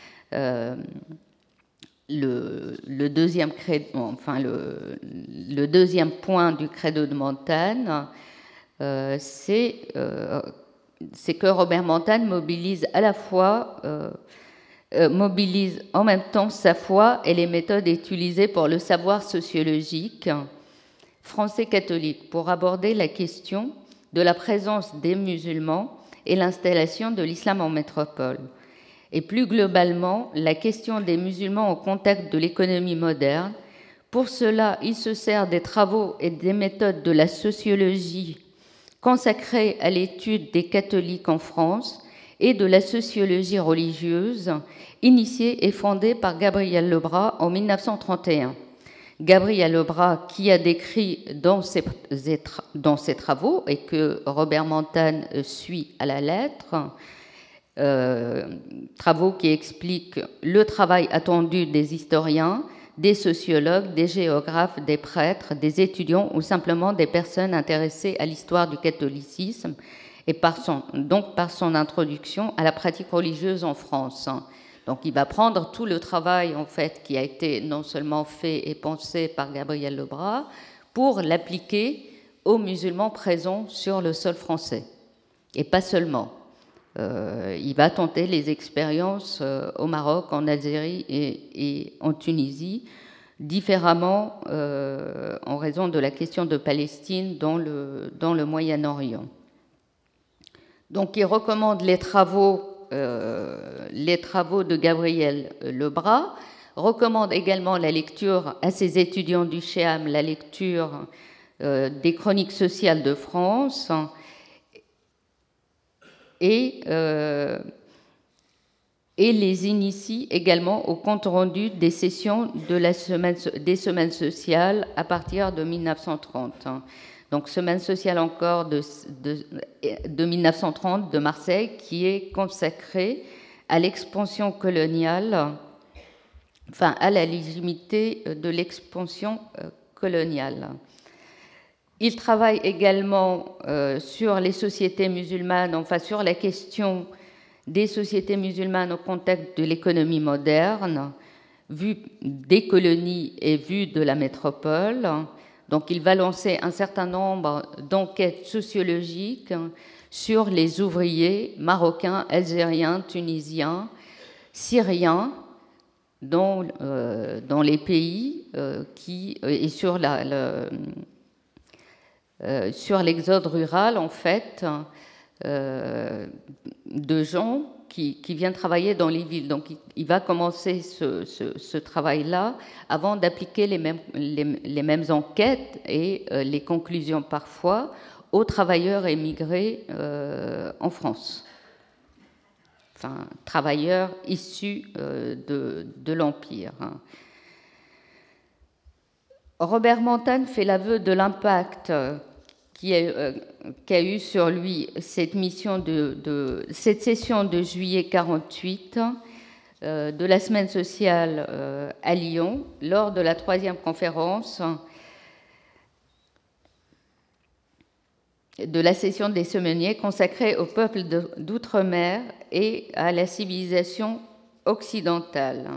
[SPEAKER 2] euh, le, le, deuxième credo, enfin le, le deuxième point du credo de Montagne, euh, c'est euh, que Robert Montagne mobilise à la fois, euh, euh, mobilise en même temps sa foi et les méthodes utilisées pour le savoir sociologique français catholique pour aborder la question de la présence des musulmans et l'installation de l'islam en métropole. Et plus globalement, la question des musulmans au contact de l'économie moderne. Pour cela, il se sert des travaux et des méthodes de la sociologie consacrée à l'étude des catholiques en France et de la sociologie religieuse, initiée et fondée par Gabriel Lebras en mille neuf cent trente et un. Gabriel Lebras, qui a décrit dans ses, dans ses travaux et que Robert Montagne suit à la lettre, euh, travaux qui expliquent le travail attendu des historiens, des sociologues, des géographes, des prêtres, des étudiants ou simplement des personnes intéressées à l'histoire du catholicisme et par son, donc par son introduction à la pratique religieuse en France. Donc il va prendre tout le travail en fait qui a été non seulement fait et pensé par Gabriel Lebras pour l'appliquer aux musulmans présents sur le sol français. Et pas seulement. Euh, il va tenter les expériences euh, au Maroc, en Algérie et, et en Tunisie, différemment euh, en raison de la question de Palestine dans le, dans le Moyen-Orient. Donc il recommande les travaux Euh, les travaux de Gabriel Lebras, recommande également la lecture à ses étudiants du Chéam, la lecture euh, des chroniques sociales de France et, euh, et les initie également au compte rendu des sessions de la semaine, des semaines sociales à partir de mille neuf cent trente. Donc, semaine sociale encore de, de, de mille neuf cent trente de Marseille, qui est consacrée à l'expansion coloniale, enfin à la légitimité de l'expansion coloniale. Il travaille également euh, sur les sociétés musulmanes, enfin sur la question des sociétés musulmanes au contexte de l'économie moderne, vue des colonies et vue de la métropole. Donc, il va lancer un certain nombre d'enquêtes sociologiques sur les ouvriers marocains, algériens, tunisiens, syriens, dans, euh, dans les pays euh, qui et sur la, la euh, sur l'exode rural, en fait, euh, de gens qui, qui viennent travailler dans les villes. Donc, il, il va commencer ce, ce, ce travail-là avant d'appliquer les mêmes, les, les mêmes enquêtes et euh, les conclusions parfois aux travailleurs émigrés euh, en France. Enfin, travailleurs issus euh, de, de l'Empire. Robert Montagne fait l'aveu de l'impact qui a, euh, qu'a eu sur lui cette mission de, de cette session de juillet quarante-huit euh, de la semaine sociale euh, à Lyon lors de la troisième conférence de la session des Semeniers consacrée au peuple de, d'outre-mer et à la civilisation occidentale.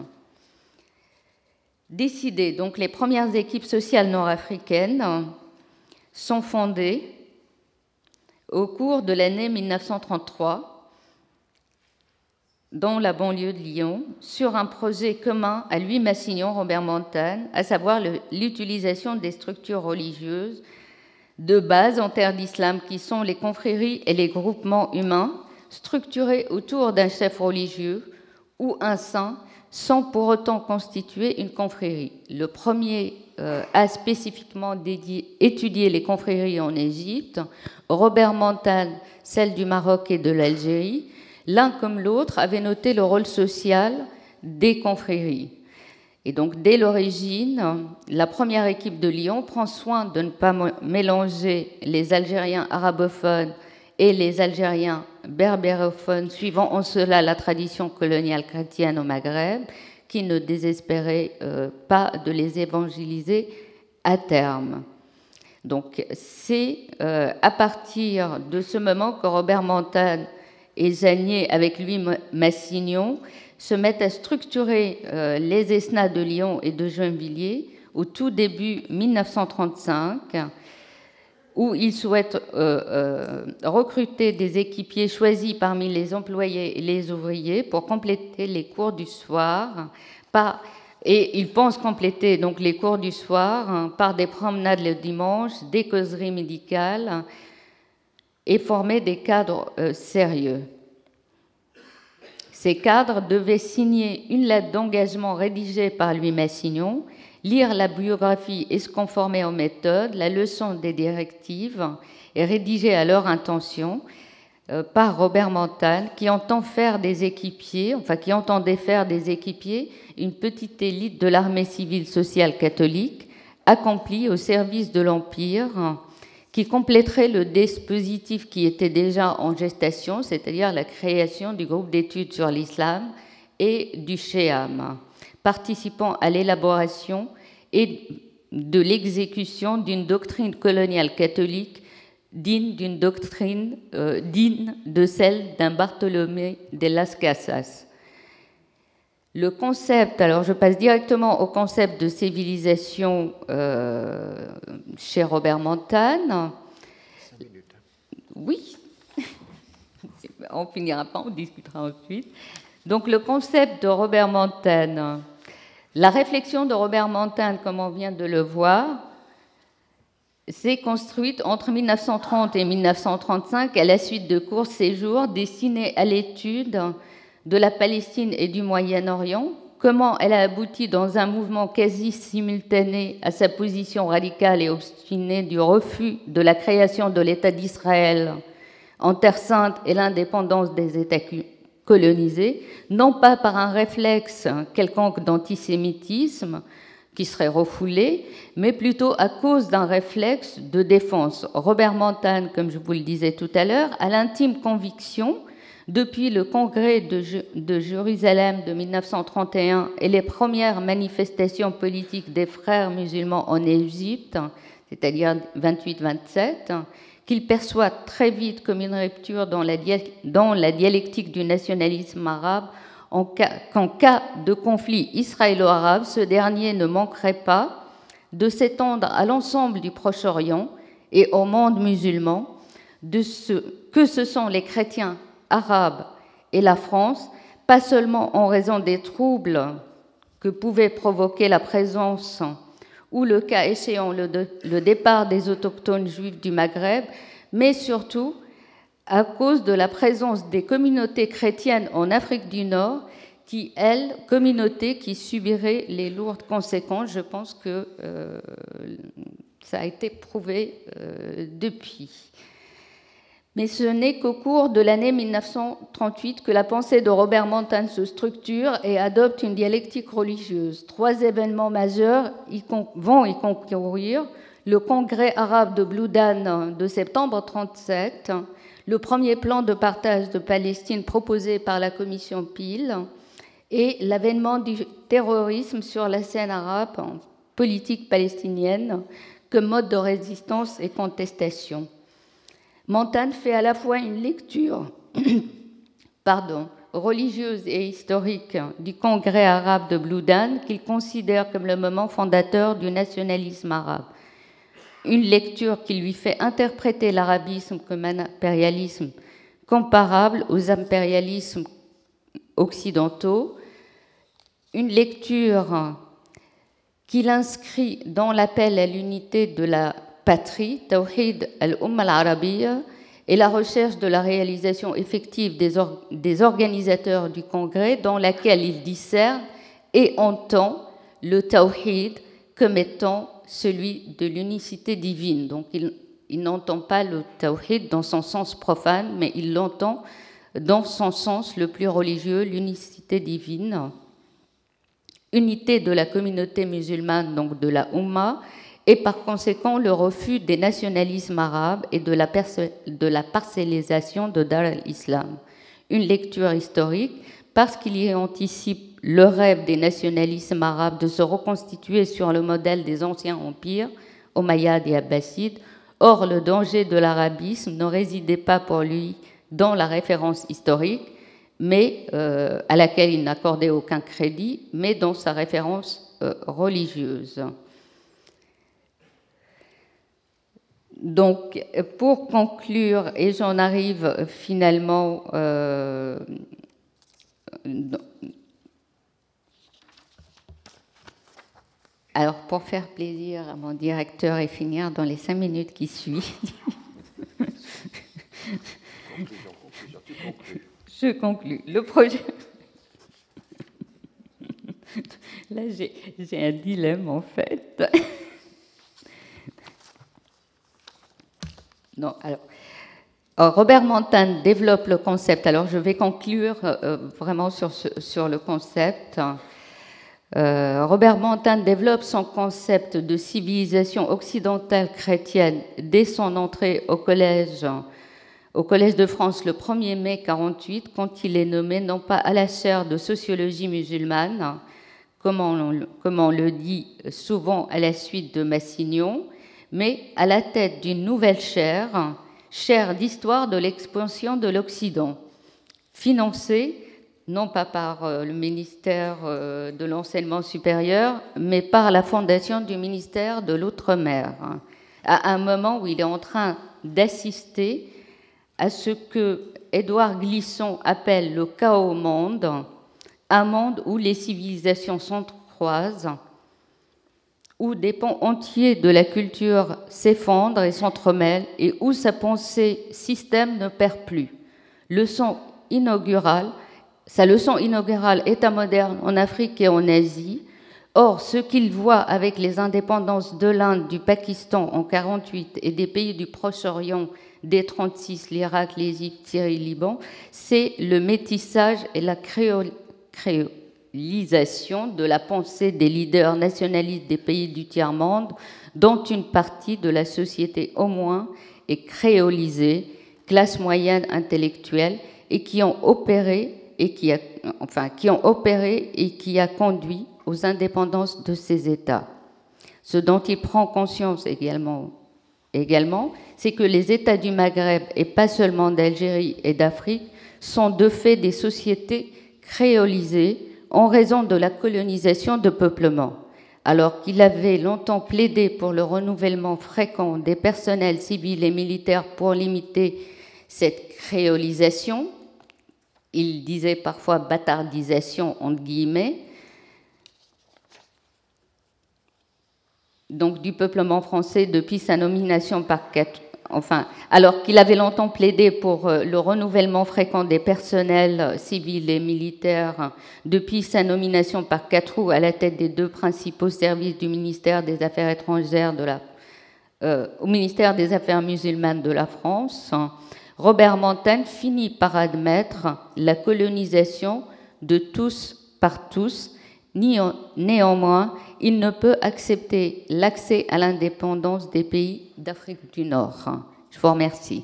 [SPEAKER 2] Décidé, donc les premières équipes sociales nord-africaines sont fondées au cours de l'année mille neuf cent trente-trois dans la banlieue de Lyon sur un projet commun à Louis Massignon, Robert Montagne, à savoir le, l'utilisation des structures religieuses de base en terre d'islam qui sont les confréries et les groupements humains structurés autour d'un chef religieux ou un saint sans pour autant constituer une confrérie. Le premier euh, a spécifiquement dédié, étudié les confréries en Égypte, Robert Montagne, celle du Maroc et de l'Algérie. L'un comme l'autre avait noté le rôle social des confréries. Et donc, dès l'origine, la première équipe de Lyon prend soin de ne pas mélanger les Algériens arabophones et les Algériens berbérophones, suivant en cela la tradition coloniale chrétienne au Maghreb, qui ne désespérait euh, pas de les évangéliser à terme. Donc, c'est euh, à partir de ce moment que Robert Montagne et Zanier, avec lui Massignon, se mettent à structurer euh, les E S N A de Lyon et de Gennevilliers au tout début mille neuf cent trente-cinq, où ils souhaitent euh, euh, recruter des équipiers choisis parmi les employés et les ouvriers pour compléter les cours du soir. Par, et ils pensent compléter donc les cours du soir hein, par des promenades le dimanche, des causeries médicales hein, et former des cadres euh, sérieux. Ces cadres devaient signer une lettre d'engagement rédigée par Louis Massignon, lire la biographie et se conformer aux méthodes, la leçon des directives est rédigée à leur intention euh, par Robert Montagne, qui entend faire des équipiers, enfin qui entendait faire des équipiers une petite élite de l'armée civile sociale catholique accompli au service de l'Empire, qui compléterait le dispositif qui était déjà en gestation, c'est-à-dire la création du groupe d'études sur l'islam et du Shéam, participant à l'élaboration et de l'exécution d'une doctrine coloniale catholique digne d'une doctrine euh, digne de celle d'un Bartholomé de las Casas. Le concept, alors je passe directement au concept de civilisation euh, chez Robert Montagne. Oui, on finira pas, on discutera ensuite. Donc le concept de Robert Montagne, la réflexion de Robert Montagne, comme on vient de le voir, s'est construite entre mille neuf cent trente et mille neuf cent trente-cinq à la suite de courts séjours destinés à l'étude de la Palestine et du Moyen-Orient, comment elle a abouti dans un mouvement quasi simultané à sa position radicale et obstinée du refus de la création de l'État d'Israël en Terre Sainte et l'indépendance des États colonisés, non pas par un réflexe quelconque d'antisémitisme qui serait refoulé, mais plutôt à cause d'un réflexe de défense. Robert Montagne, comme je vous le disais tout à l'heure, a l'intime conviction, depuis le congrès de, de Jérusalem de mille neuf cent trente et un et les premières manifestations politiques des frères musulmans en Égypte, c'est-à-dire vingt-huit vingt-sept, qu'il perçoit très vite comme une rupture dans la, dans la dialectique du nationalisme arabe, en cas, qu'en cas de conflit israélo-arabe, ce dernier ne manquerait pas de s'étendre à l'ensemble du Proche-Orient et au monde musulman, de ce, que ce sont les chrétiens arabes et la France, pas seulement en raison des troubles que pouvait provoquer la présence ou, le cas échéant, le, de, le départ des autochtones juifs du Maghreb, mais surtout à cause de la présence des communautés chrétiennes en Afrique du Nord, qui, elles, communautés qui subiraient les lourdes conséquences. Je pense que euh, ça a été prouvé euh, depuis. Mais ce n'est qu'au cours de l'année mille neuf cent trente-huit que la pensée de Robert Montagne se structure et adopte une dialectique religieuse. Trois événements majeurs y vont y concourir. Le congrès arabe de Bloudan de septembre mille neuf cent trente-sept, le premier plan de partage de Palestine proposé par la commission Peel et l'avènement du terrorisme sur la scène arabe en politique palestinienne comme mode de résistance et contestation. Montagne fait à la fois une lecture pardon, religieuse et historique du congrès arabe de Bloudan qu'il considère comme le moment fondateur du nationalisme arabe. Une lecture qui lui fait interpréter l'arabisme comme un impérialisme comparable aux impérialismes occidentaux, une lecture qui l'inscrit dans l'appel à l'unité de la patrie, Tawhid al-Umma al-Arabiyya, et la recherche de la réalisation effective des, or des organisateurs du congrès, dans laquelle il discerne et entend le Tawhid comme étant celui de l'unicité divine. Donc il, il n'entend pas le Tawhid dans son sens profane, mais il l'entend dans son sens le plus religieux, l'unicité divine, unité de la communauté musulmane, donc de la Ummah, et par conséquent le refus des nationalismes arabes et de la, de la parcellisation de Dar al-Islam. Une lecture historique parce qu'il y anticipe le rêve des nationalismes arabes de se reconstituer sur le modèle des anciens empires, Omeyyades et Abbassides. Or, le danger de l'arabisme ne résidait pas pour lui dans la référence historique, mais euh, à laquelle il n'accordait aucun crédit, mais dans sa référence euh, religieuse. Donc, pour conclure, et j'en arrive finalement euh, alors, pour faire plaisir à mon directeur et finir dans les cinq minutes qui suivent, je conclus. Le projet... Là, j'ai un dilemme, en fait. Non, alors, alors, Robert Montagne développe le concept. Alors, je vais conclure euh, vraiment sur, ce, sur le concept. Euh, Robert Montagne développe son concept de civilisation occidentale chrétienne dès son entrée au collège, au Collège de France le premier mai mille neuf cent quarante-huit, quand il est nommé non pas à la chaire de sociologie musulmane, comme on, comme on le dit souvent à la suite de Massignon, mais à la tête d'une nouvelle chaire, chaire d'histoire de l'expansion de l'Occident, financée non pas par le ministère de l'Enseignement supérieur, mais par la fondation du ministère de l'Outre-mer, à un moment où il est en train d'assister à ce que Édouard Glissant appelle le chaos monde, un monde où les civilisations s'entrecroisent, où des pans entiers de la culture s'effondrent et s'entremêlent, et où sa pensée système ne perd plus. Leçon inaugurale, sa leçon inaugurale État moderne en Afrique et en Asie. Or, ce qu'il voit avec les indépendances de l'Inde, du Pakistan en mille neuf cent quarante-huit et des pays du Proche-Orient dès mille neuf cent trente-six, l'Irak, l'Égypte, Syrie, Liban, c'est le métissage et la créole, créolisation de la pensée des leaders nationalistes des pays du tiers-monde, dont une partie de la société au moins est créolisée, classe moyenne intellectuelle, et qui ont opéré et qui a, enfin, qui ont opéré et qui a conduit aux indépendances de ces États. Ce dont il prend conscience également, également c'est que les États du Maghreb, et pas seulement d'Algérie et d'Afrique, sont de fait des sociétés créolisées en raison de la colonisation de peuplement. Alors qu'il avait longtemps plaidé pour le renouvellement fréquent des personnels civils et militaires pour limiter cette créolisation, il disait parfois bâtardisation entre guillemets, donc du peuplement français depuis sa nomination par quatre, enfin, alors qu'il avait longtemps plaidé pour le renouvellement fréquent des personnels civils et militaires depuis sa nomination par Quatroux à la tête des deux principaux services du ministère des Affaires étrangères de la, euh, au ministère des Affaires musulmanes de la France, Robert Montagne finit par admettre la colonisation de tous par tous. Néanmoins, il ne peut accepter l'accès à l'indépendance des pays d'Afrique du Nord. Je vous remercie.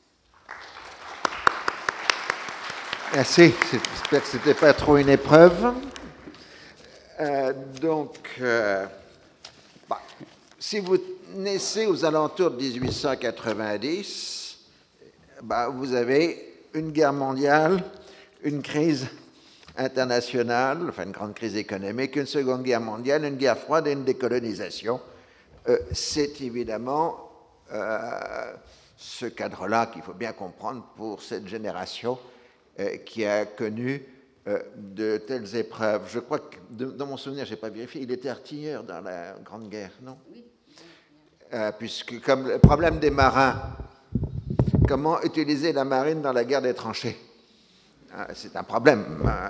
[SPEAKER 1] Merci. J'espère que ce n'était pas trop une épreuve. Euh, donc, euh, bah, si vous naissez aux alentours de dix-huit cent quatre-vingt-dix, bah, vous avez une guerre mondiale, une crise internationale, enfin une grande crise économique, une seconde guerre mondiale, une guerre froide et une décolonisation. Euh, c'est évidemment euh, ce cadre-là qu'il faut bien comprendre pour cette génération euh, qui a connu euh, de telles épreuves. Je crois que, de, dans mon souvenir, je n'ai pas vérifié, il était artilleur dans la Grande Guerre, non? Oui. Euh, puisque comme le problème des marins, comment utiliser la marine dans la guerre des tranchées? C'est un problème.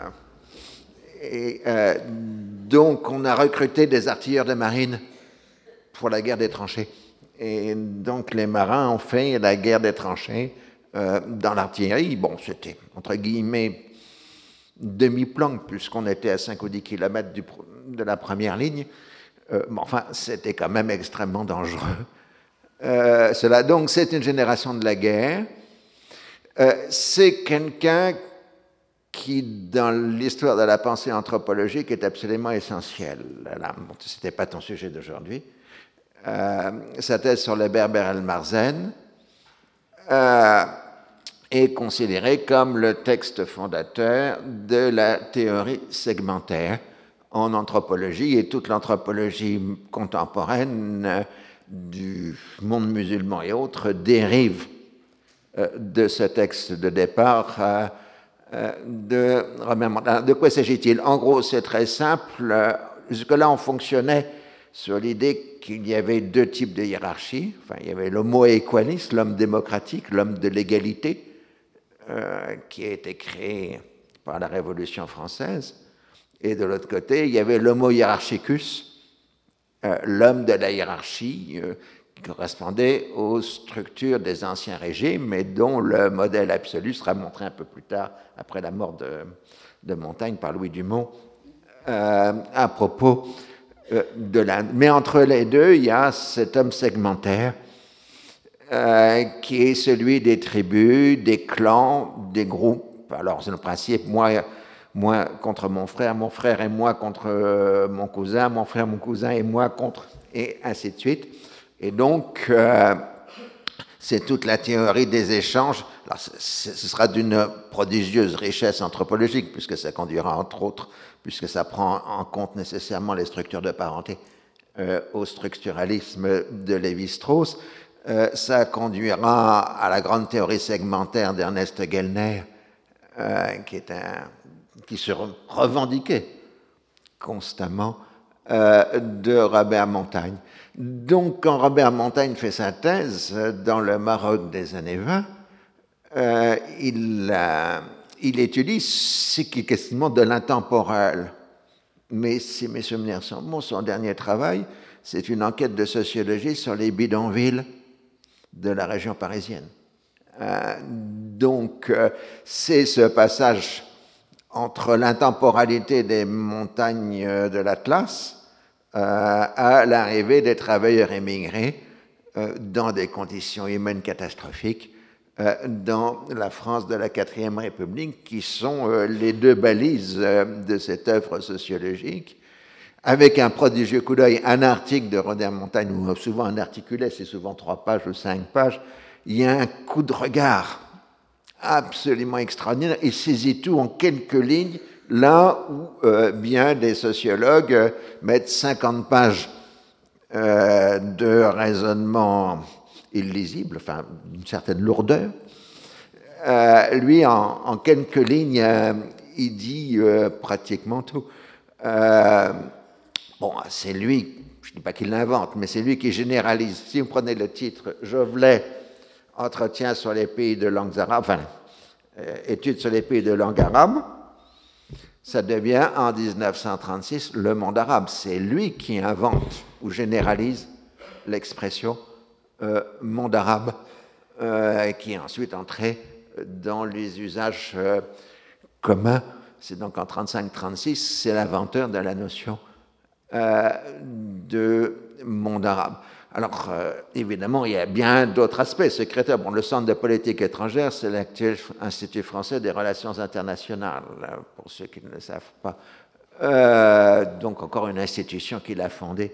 [SPEAKER 1] Et euh, donc, on a recruté des artilleurs de marine pour la guerre des tranchées. Et donc, les marins ont fait la guerre des tranchées euh, dans l'artillerie. Bon, c'était, entre guillemets, demi-planque, puisqu'on était à cinq ou dix kilomètres du, de la première ligne. Euh, mais enfin, c'était quand même extrêmement dangereux. Euh, cela, donc, c'est une génération de la guerre. Euh, c'est quelqu'un qui, dans l'histoire de la pensée anthropologique, est absolument essentiel. Ce n'était pas ton sujet d'aujourd'hui. Euh, sa thèse sur les Berbères el-Marzen euh, est considérée comme le texte fondateur de la théorie segmentaire en anthropologie, et toute l'anthropologie contemporaine du monde musulman et autres dérive de ce texte de départ euh, de Robert Montagne. De quoi s'agit-il? En gros, c'est très simple. Jusque-là, on fonctionnait sur l'idée qu'il y avait deux types de hiérarchie. Enfin, il y avait l'homo equalis, l'homme démocratique, l'homme de l'égalité, euh, qui a été créé par la Révolution française. Et de l'autre côté, il y avait l'homo hierarchicus, euh, l'homme de la hiérarchie, euh, qui correspondait aux structures des anciens régimes, mais dont le modèle absolu sera montré un peu plus tard, après la mort de, de Montaigne par Louis Dumont, euh, à propos euh, de l'Inde. Mais entre les deux, il y a cet homme segmentaire euh, qui est celui des tribus, des clans, des groupes. Alors, c'est le principe, moi, moi contre mon frère, mon frère et moi contre euh, mon cousin, mon frère, mon cousin et moi contre, et ainsi de suite. Et donc, euh, c'est toute la théorie des échanges. Alors, ce sera d'une prodigieuse richesse anthropologique, puisque ça conduira, entre autres, puisque ça prend en compte nécessairement les structures de parenté, euh, au structuralisme de Lévi-Strauss. Euh, ça conduira à la grande théorie segmentaire d'Ernest Gellner, euh, qui, est un, qui se revendiquait constamment euh, de Robert Montagne. Donc, quand Robert Montagne fait sa thèse dans le Maroc des années vingt, euh, il, euh, il étudie ce qui est quasiment de l'intemporel. Mais si mes souvenirs sont bons, son dernier travail, c'est une enquête de sociologie sur les bidonvilles de la région parisienne. Euh, donc, euh, c'est ce passage entre l'intemporalité des montagnes de l'Atlas euh, à l'arrivée des travailleurs émigrés euh, dans des conditions humaines catastrophiques euh, dans la France de la quatrième République, qui sont euh, les deux balises euh, de cette œuvre sociologique, avec un prodigieux coup d'œil, un article de Robert Montagne, ou souvent un articulé, c'est souvent trois pages ou cinq pages, il y a un coup de regard absolument extraordinaire. Il saisit tout en quelques lignes, là où euh, bien des sociologues euh, mettent cinquante pages euh, de raisonnement illisible, enfin d'une certaine lourdeur. Euh, lui, en, en quelques lignes, euh, il dit euh, pratiquement tout. Euh, bon, c'est lui, je ne dis pas qu'il l'invente, mais c'est lui qui généralise. Si vous prenez le titre « Jovelet, entretien sur les pays de langues arabes », enfin, euh, études sur les pays de langue arabe, ça devient en dix-neuf cent trente-six le monde arabe. C'est lui qui invente ou généralise l'expression euh, monde arabe, euh, qui est ensuite entré dans les usages euh, communs. C'est donc en trente-cinq trente-six, c'est l'inventeur de la notion euh, de monde arabe. Alors, euh, évidemment, il y a bien d'autres aspects. Secrétaire, bon, le Centre de politique étrangère, c'est l'actuel Institut français des relations internationales, pour ceux qui ne le savent pas. Euh, donc, encore une institution qu'il a fondée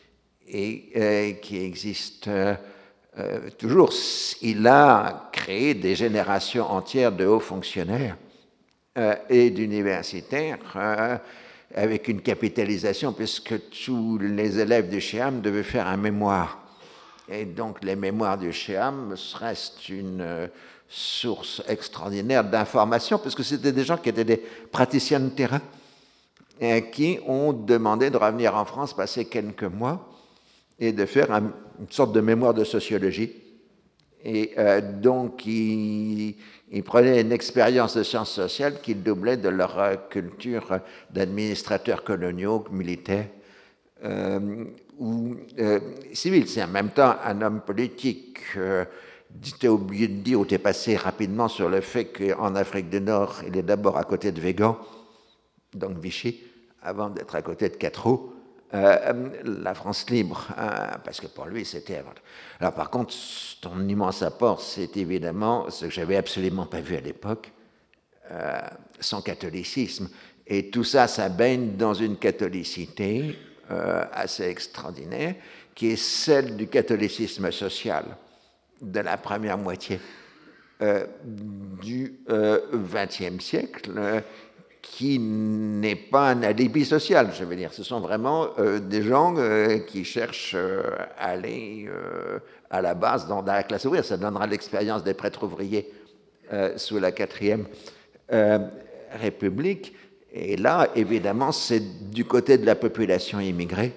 [SPEAKER 1] et euh, qui existe euh, euh, toujours. Il a créé des générations entières de hauts fonctionnaires euh, et d'universitaires euh, avec une capitalisation, puisque tous les élèves du Chéam devaient faire un mémoire. Et donc, les mémoires du Chéam restent une euh, source extraordinaire d'informations, puisque c'était des gens qui étaient des praticiens de terrain et qui ont demandé de revenir en France, passer quelques mois et de faire un, une sorte de mémoire de sociologie. Et euh, donc, ils, ils prenaient une expérience de sciences sociales qui doublait de leur euh, culture d'administrateurs coloniaux, militaires euh, ou euh, civils. C'est en même temps un homme politique. Euh, tu as oublié de dire, ou tu es passé rapidement sur le fait qu'en Afrique du Nord, il est d'abord à côté de Végan, donc Vichy, avant d'être à côté de Catroux. Euh, la France libre, hein, parce que pour lui, c'était... Alors par contre, ton immense apport, c'est évidemment ce que j'avais absolument pas vu à l'époque, euh, son catholicisme. Et tout ça, ça baigne dans une catholicité euh, assez extraordinaire, qui est celle du catholicisme social de la première moitié euh, du vingtième euh, siècle, euh, qui n'est pas un alibi social, je veux dire. Ce sont vraiment euh, des gens euh, qui cherchent euh, à aller euh, à la base dans, dans la classe ouvrière. Ça donnera l'expérience des prêtres ouvriers euh, sous la quatrième euh, République. Et là, évidemment, c'est du côté de la population immigrée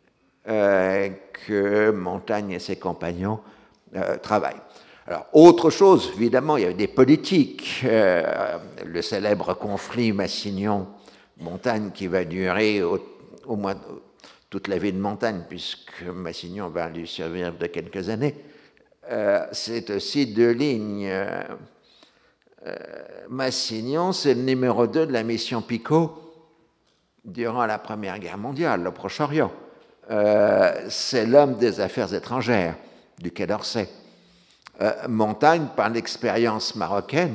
[SPEAKER 1] euh, que Montaigne et ses compagnons euh, travaillent. Alors, autre chose, évidemment, il y avait des politiques. Euh, le célèbre conflit Massignon-Montagne qui va durer au, au moins toute la vie de Montagne, puisque Massignon va lui survivre de quelques années. Euh, c'est aussi deux lignes. Euh, euh, Massignon, c'est le numéro deux de la mission Picot durant la Première Guerre mondiale, au Proche-Orient. Euh, c'est l'homme des affaires étrangères du Quai d'Orsay. Euh, Montaigne, par l'expérience marocaine,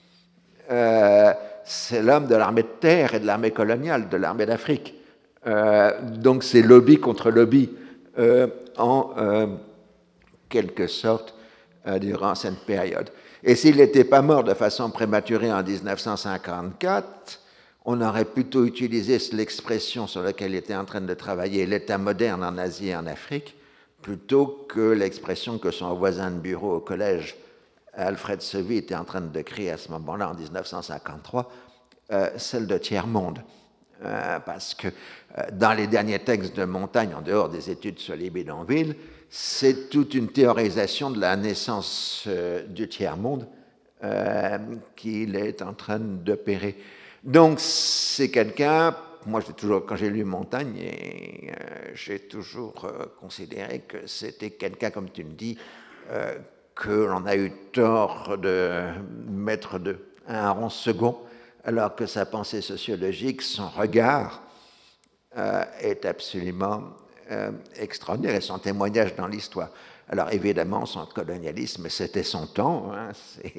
[SPEAKER 1] euh, c'est l'homme de l'armée de terre et de l'armée coloniale, de l'armée d'Afrique. Euh, donc c'est lobby contre lobby euh, en euh, quelque sorte euh, durant cette période. Et s'il n'était pas mort de façon prématurée en mille neuf cent cinquante-quatre, on aurait plutôt utilisé l'expression sur laquelle il était en train de travailler, l'État moderne en Asie et en Afrique, plutôt que l'expression que son voisin de bureau au collège, Alfred Sauvy, était en train de créer à ce moment-là, en mille neuf cent cinquante-trois, euh, celle de tiers-monde. Euh, parce que euh, dans les derniers textes de Montaigne, en dehors des études sur les bidonvilles, c'est toute une théorisation de la naissance euh, du tiers-monde euh, qu'il est en train d'opérer. Donc, c'est quelqu'un, moi, j'ai toujours, quand j'ai lu Montaigne, et, euh, j'ai toujours euh, considéré que c'était quelqu'un, comme tu me dis, euh, que l'on a eu tort de mettre de, à un rang second, alors que sa pensée sociologique, son regard, euh, est absolument euh, extraordinaire, et son témoignage dans l'histoire. Alors évidemment, son colonialisme, c'était son temps, hein,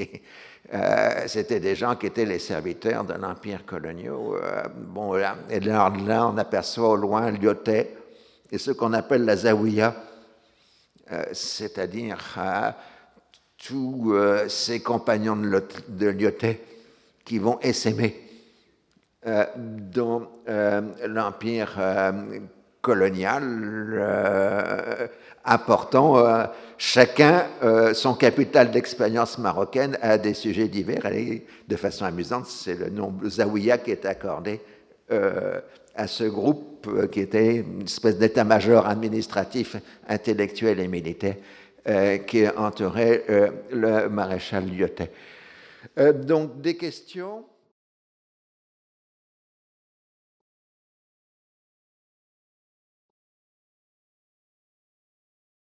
[SPEAKER 1] euh, c'était des gens qui étaient les serviteurs de l'empire colonial. Euh, bon, là, et là, là, on aperçoit au loin Lyotet et ce qu'on appelle la Zawiya, euh, c'est-à-dire euh, tous euh, ses compagnons de, de Lyotet qui vont essaimer euh, dans euh, l'empire euh, colonial, euh, apportant euh, chacun euh, son capital d'expérience marocaine à des sujets divers. Et de façon amusante, c'est le nom Zawiya qui est accordé euh, à ce groupe euh, qui était une espèce d'état-major administratif, intellectuel et militaire euh, qui entourait euh, le maréchal Lyotet. Euh, donc, des questions ?